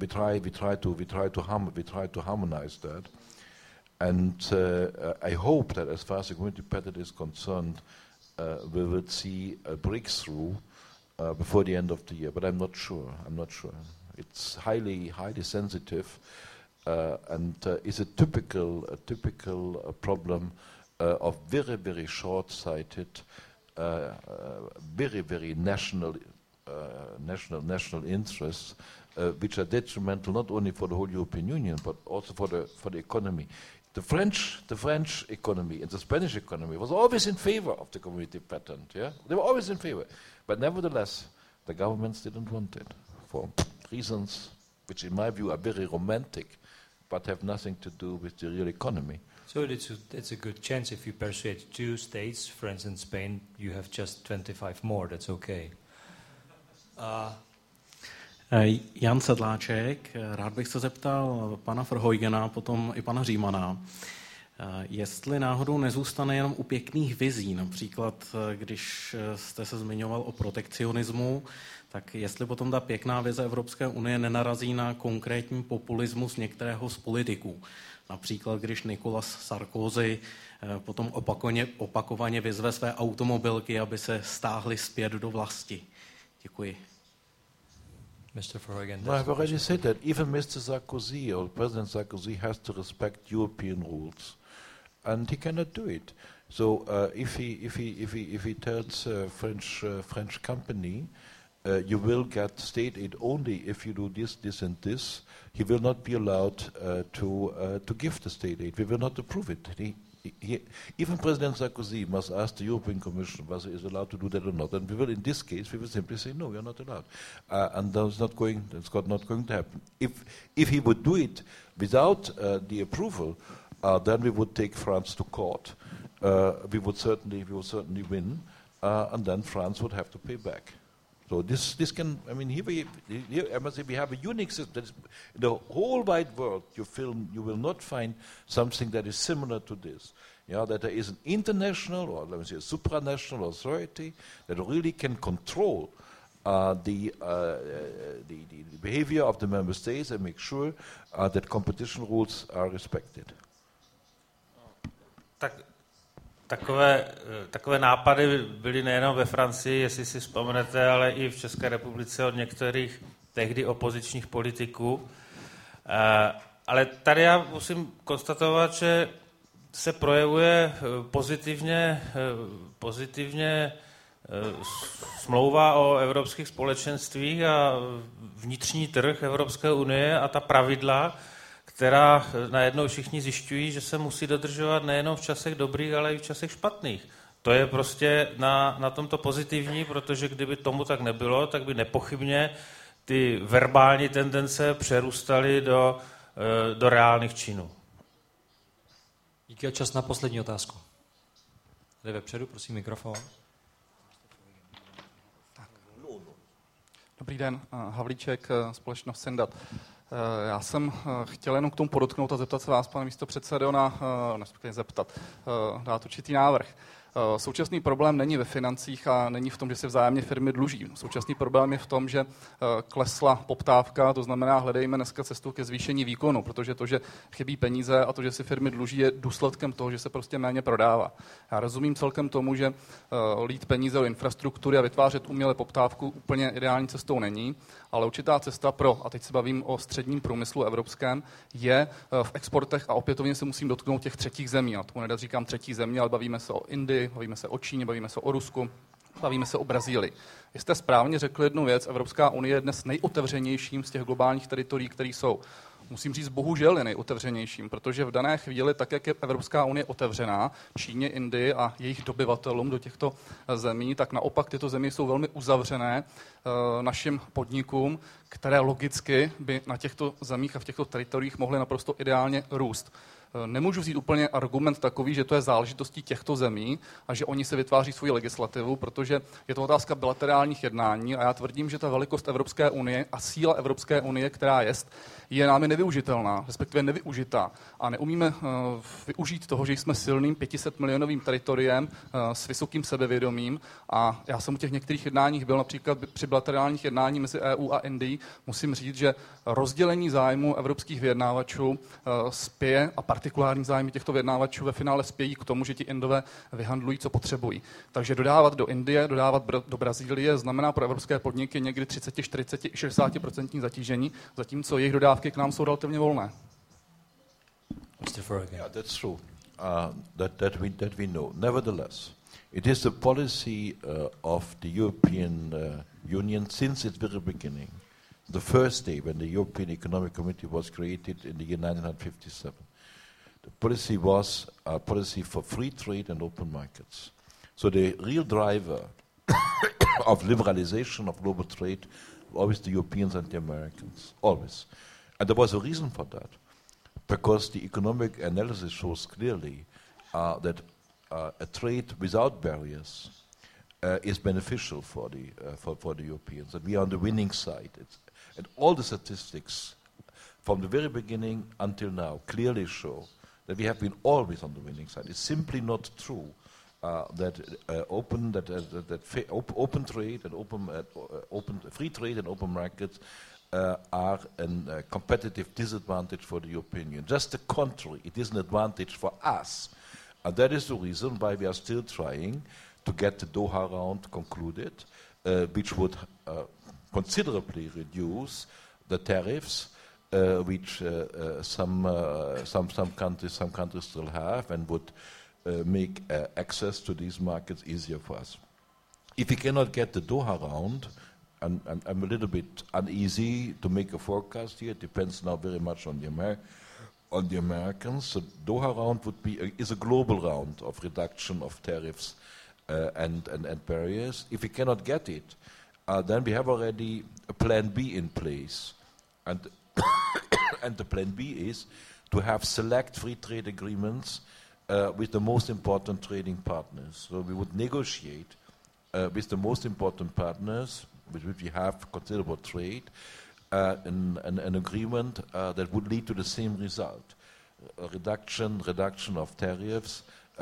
to harmonize that, and I hope that as far as the community patent is concerned, we will see a breakthrough before the end of the year. But I'm not sure. It's highly sensitive, and is a typical problem of very short-sighted, very national interests, which are detrimental not only for the whole European Union but also for the economy. The French economy and the Spanish economy was always in favor of the community patent. Yeah, they were always in favor, but nevertheless, the governments didn't want it for reasons which, in my view, are very romantic, but have nothing to do with the real economy. So it's a good chance if you persuade 2 states, France and Spain, you have just 25 more. That's okay. Jan Sedláček, rád bych se zeptal pana Verheugena, potom i pana Římana, jestli náhodou nezůstane jenom u pěkných vizí, například když jste se zmiňoval o protekcionismu, tak jestli potom ta pěkná vize Evropské unie nenarazí na konkrétní populismus některého z politiků. Například když Nicolas Sarkozy potom opakovaně vyzve své automobilky, aby se stáhly zpět do vlasti. Děkuji. Mr. Verheugen. No, I've already said that even Mr. Sarkozy or President Sarkozy has to respect European rules, and he cannot do it. So if he tells French company, you will get state aid only if you do this and this, he will not be allowed to give the state aid. We will not approve it. Even President Sarkozy must ask the European Commission whether he is allowed to do that or not. And we will, in this case, we will simply say no, we are not allowed. And that's not going to happen. If he would do it without the approval, then we would take France to court. We would certainly win, and then France would have to pay back. So this can, I mean, here I must say we have a unique system. In the whole wide world, you will not find something that is similar to this. Yeah, that there is an international, or let me say a supranational authority that really can control the behavior of the member states and make sure that competition rules are respected. Takové nápady byly nejenom ve Francii, jestli si vzpomenete, ale i v České republice od některých tehdy opozičních politiků. Ale tady já musím konstatovat, že se projevuje pozitivně smlouva o evropských společenstvích a vnitřní trh Evropské unie a ta pravidla, která najednou všichni zjišťují, že se musí dodržovat nejenom v časech dobrých, ale i v časech špatných. To je prostě na tomto pozitivní, protože kdyby tomu tak nebylo, tak by nepochybně ty verbální tendence přerůstaly do reálných činů. Díky, čas na poslední otázku. Tady vepředu, prosím, mikrofon. Dobrý den, Havlíček, společnost Syndat. Já jsem chtěl jenom k tomu podotknout a zeptat se vás, pane místopředsedo, dát určitý návrh. Současný problém není ve financích a není v tom, že si vzájemně firmy dluží. Současný problém je v tom, že klesla poptávka, to znamená, hledejme dneska cestu ke zvýšení výkonu, protože to, že chybí peníze a to, že si firmy dluží, je důsledkem toho, že se prostě méně prodává. Já rozumím celkem tomu, že lít peníze do infrastruktury a vytvářet uměle poptávku úplně ideální cestou není, ale určitá cesta pro, a teď se bavím o středním průmyslu evropském, je v exportech a opětovně se musím dotknout těch třetích zemí. A tomu nedá říkám třetí země, ale bavíme se o Indii, bavíme se o Číně, bavíme se o Rusku, bavíme se o Brazílii. Vy jste správně řekl jednu věc, Evropská unie je dnes nejotevřenějším z těch globálních teritorií, které jsou. Musím říct, bohužel je nejotevřenějším, protože v dané chvíli, tak jak je Evropská unie otevřená Číně, Indii a jejich dobyvatelům do těchto zemí, tak naopak tyto země jsou velmi uzavřené našim podnikům, které logicky by na těchto zemích a v těchto teritoriích mohly naprosto ideálně růst. Nemůžu vzít úplně argument takový, že to je záležitostí těchto zemí a že oni se vytváří svou legislativu, protože je to otázka bilaterálních jednání a já tvrdím, že ta velikost Evropské unie a síla Evropské unie, která je námi nevyužitelná, respektive nevyužitá. A neumíme využít toho, že jsme silným 500 milionovým teritoriem s vysokým sebevědomím. A já jsem u těch některých jednáních byl, například při bilaterálních jednání mezi EU a Indií. Musím říct, že rozdělení zájmu evropských vyjednávačů spěje a partikulární zájmy těchto vyjednávačů ve finále spějí k tomu, že ti Indové vyhandlují, co potřebují. Takže dodávat do Indie, dodávat do Brazílie znamená pro evropské podniky někdy 30, 40, 60% zatížení, zatímco jejich dodávky k nám jsou relativně volné. Yeah, that's true. That we know. Nevertheless, it is the policy of the European Union since its very beginning. The first day when the European Economic Committee was created in the year 1957. The policy was a policy for free trade and open markets. So the real driver of liberalization of global trade were always the Europeans and the Americans, always. And there was a reason for that, because the economic analysis shows clearly that a trade without barriers is beneficial for the Europeans, and we are on the winning side. And all the statistics from the very beginning until now clearly show that we have been always on the winning side. It's simply not true that open trade and open free trade and open markets are a competitive disadvantage for the European Union. Just the contrary, it is an advantage for us. And that is the reason why we are still trying to get the Doha round concluded, which would considerably reduce the tariffs which some countries still have, and would make access to these markets easier for us. If we cannot get the Doha round, and I'm a little bit uneasy to make a forecast here, it depends now very much on the Americans. So Doha round is a global round of reduction of tariffs and barriers. If we cannot get it, then we have already a plan B in place. And and the plan B is to have select free trade agreements with the most important trading partners. So we would negotiate with the most important partners with which we have considerable trade, an agreement that would lead to the same result: a reduction of tariffs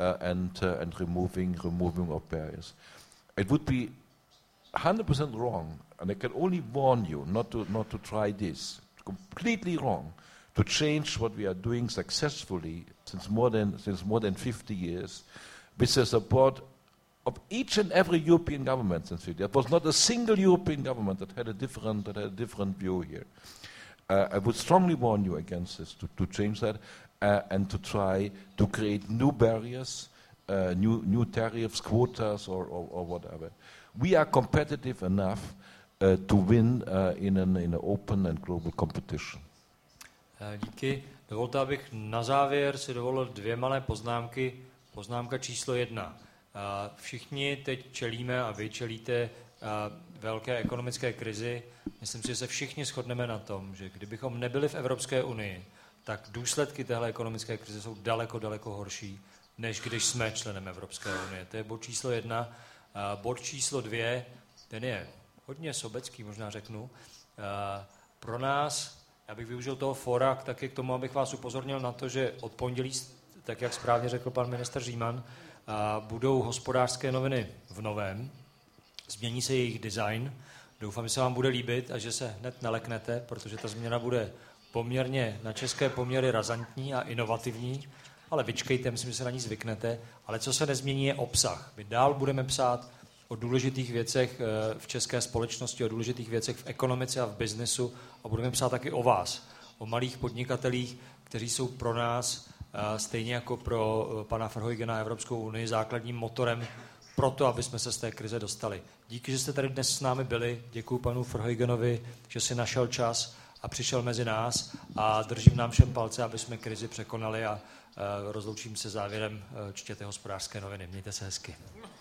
and removing of barriers. It would be 100% wrong, and I can only warn you not to try this. Completely wrong to change what we are doing successfully since more than 50 years, with the support of each and every European government since 50 years. There was not a single European government that had a different view here. I would strongly warn you against this, to change that, and to try to create new barriers, new tariffs, quotas, or whatever. We are competitive enough to win in an open and global competition. Díky. Dovolte, abych na závěr si dovolil dvě malé poznámky. Poznámka číslo 1. Všichni teď čelíme a vy čelíte velké ekonomické krizi. Myslím si, že se všichni shodneme na tom, že kdybychom nebyli v Evropské unii, tak důsledky téhle ekonomické krize jsou daleko, daleko horší, než když jsme členem Evropské unie. To je bod číslo 1. Bod číslo 2, ten je hodně sobecký, možná řeknu. Pro nás, já bych využil toho fóra taky k tomu, abych vás upozornil na to, že od pondělí, tak jak správně řekl pan ministr Říman, budou Hospodářské noviny v novém. Změní se jejich design. Doufám, že se vám bude líbit a že se hned neleknete, protože ta změna bude poměrně na české poměry razantní a inovativní, ale vyčkejte, myslím, že se na ní zvyknete. Ale co se nezmění, je obsah. My dál budeme psát o důležitých věcech v české společnosti, o důležitých věcech v ekonomice a v biznesu a budeme psát taky o vás, o malých podnikatelích, kteří jsou pro nás, stejně jako pro pana Verheugena a Evropskou unii, základním motorem pro to, aby jsme se z té krize dostali. Díky, že jste tady dnes s námi byli. Děkuji panu Verheugenovi, že si našel čas a přišel mezi nás a držím nám všem palce, aby jsme krizi překonali a rozloučím se závěrem. Čtěte Hospodářské noviny. Mějte se hezky.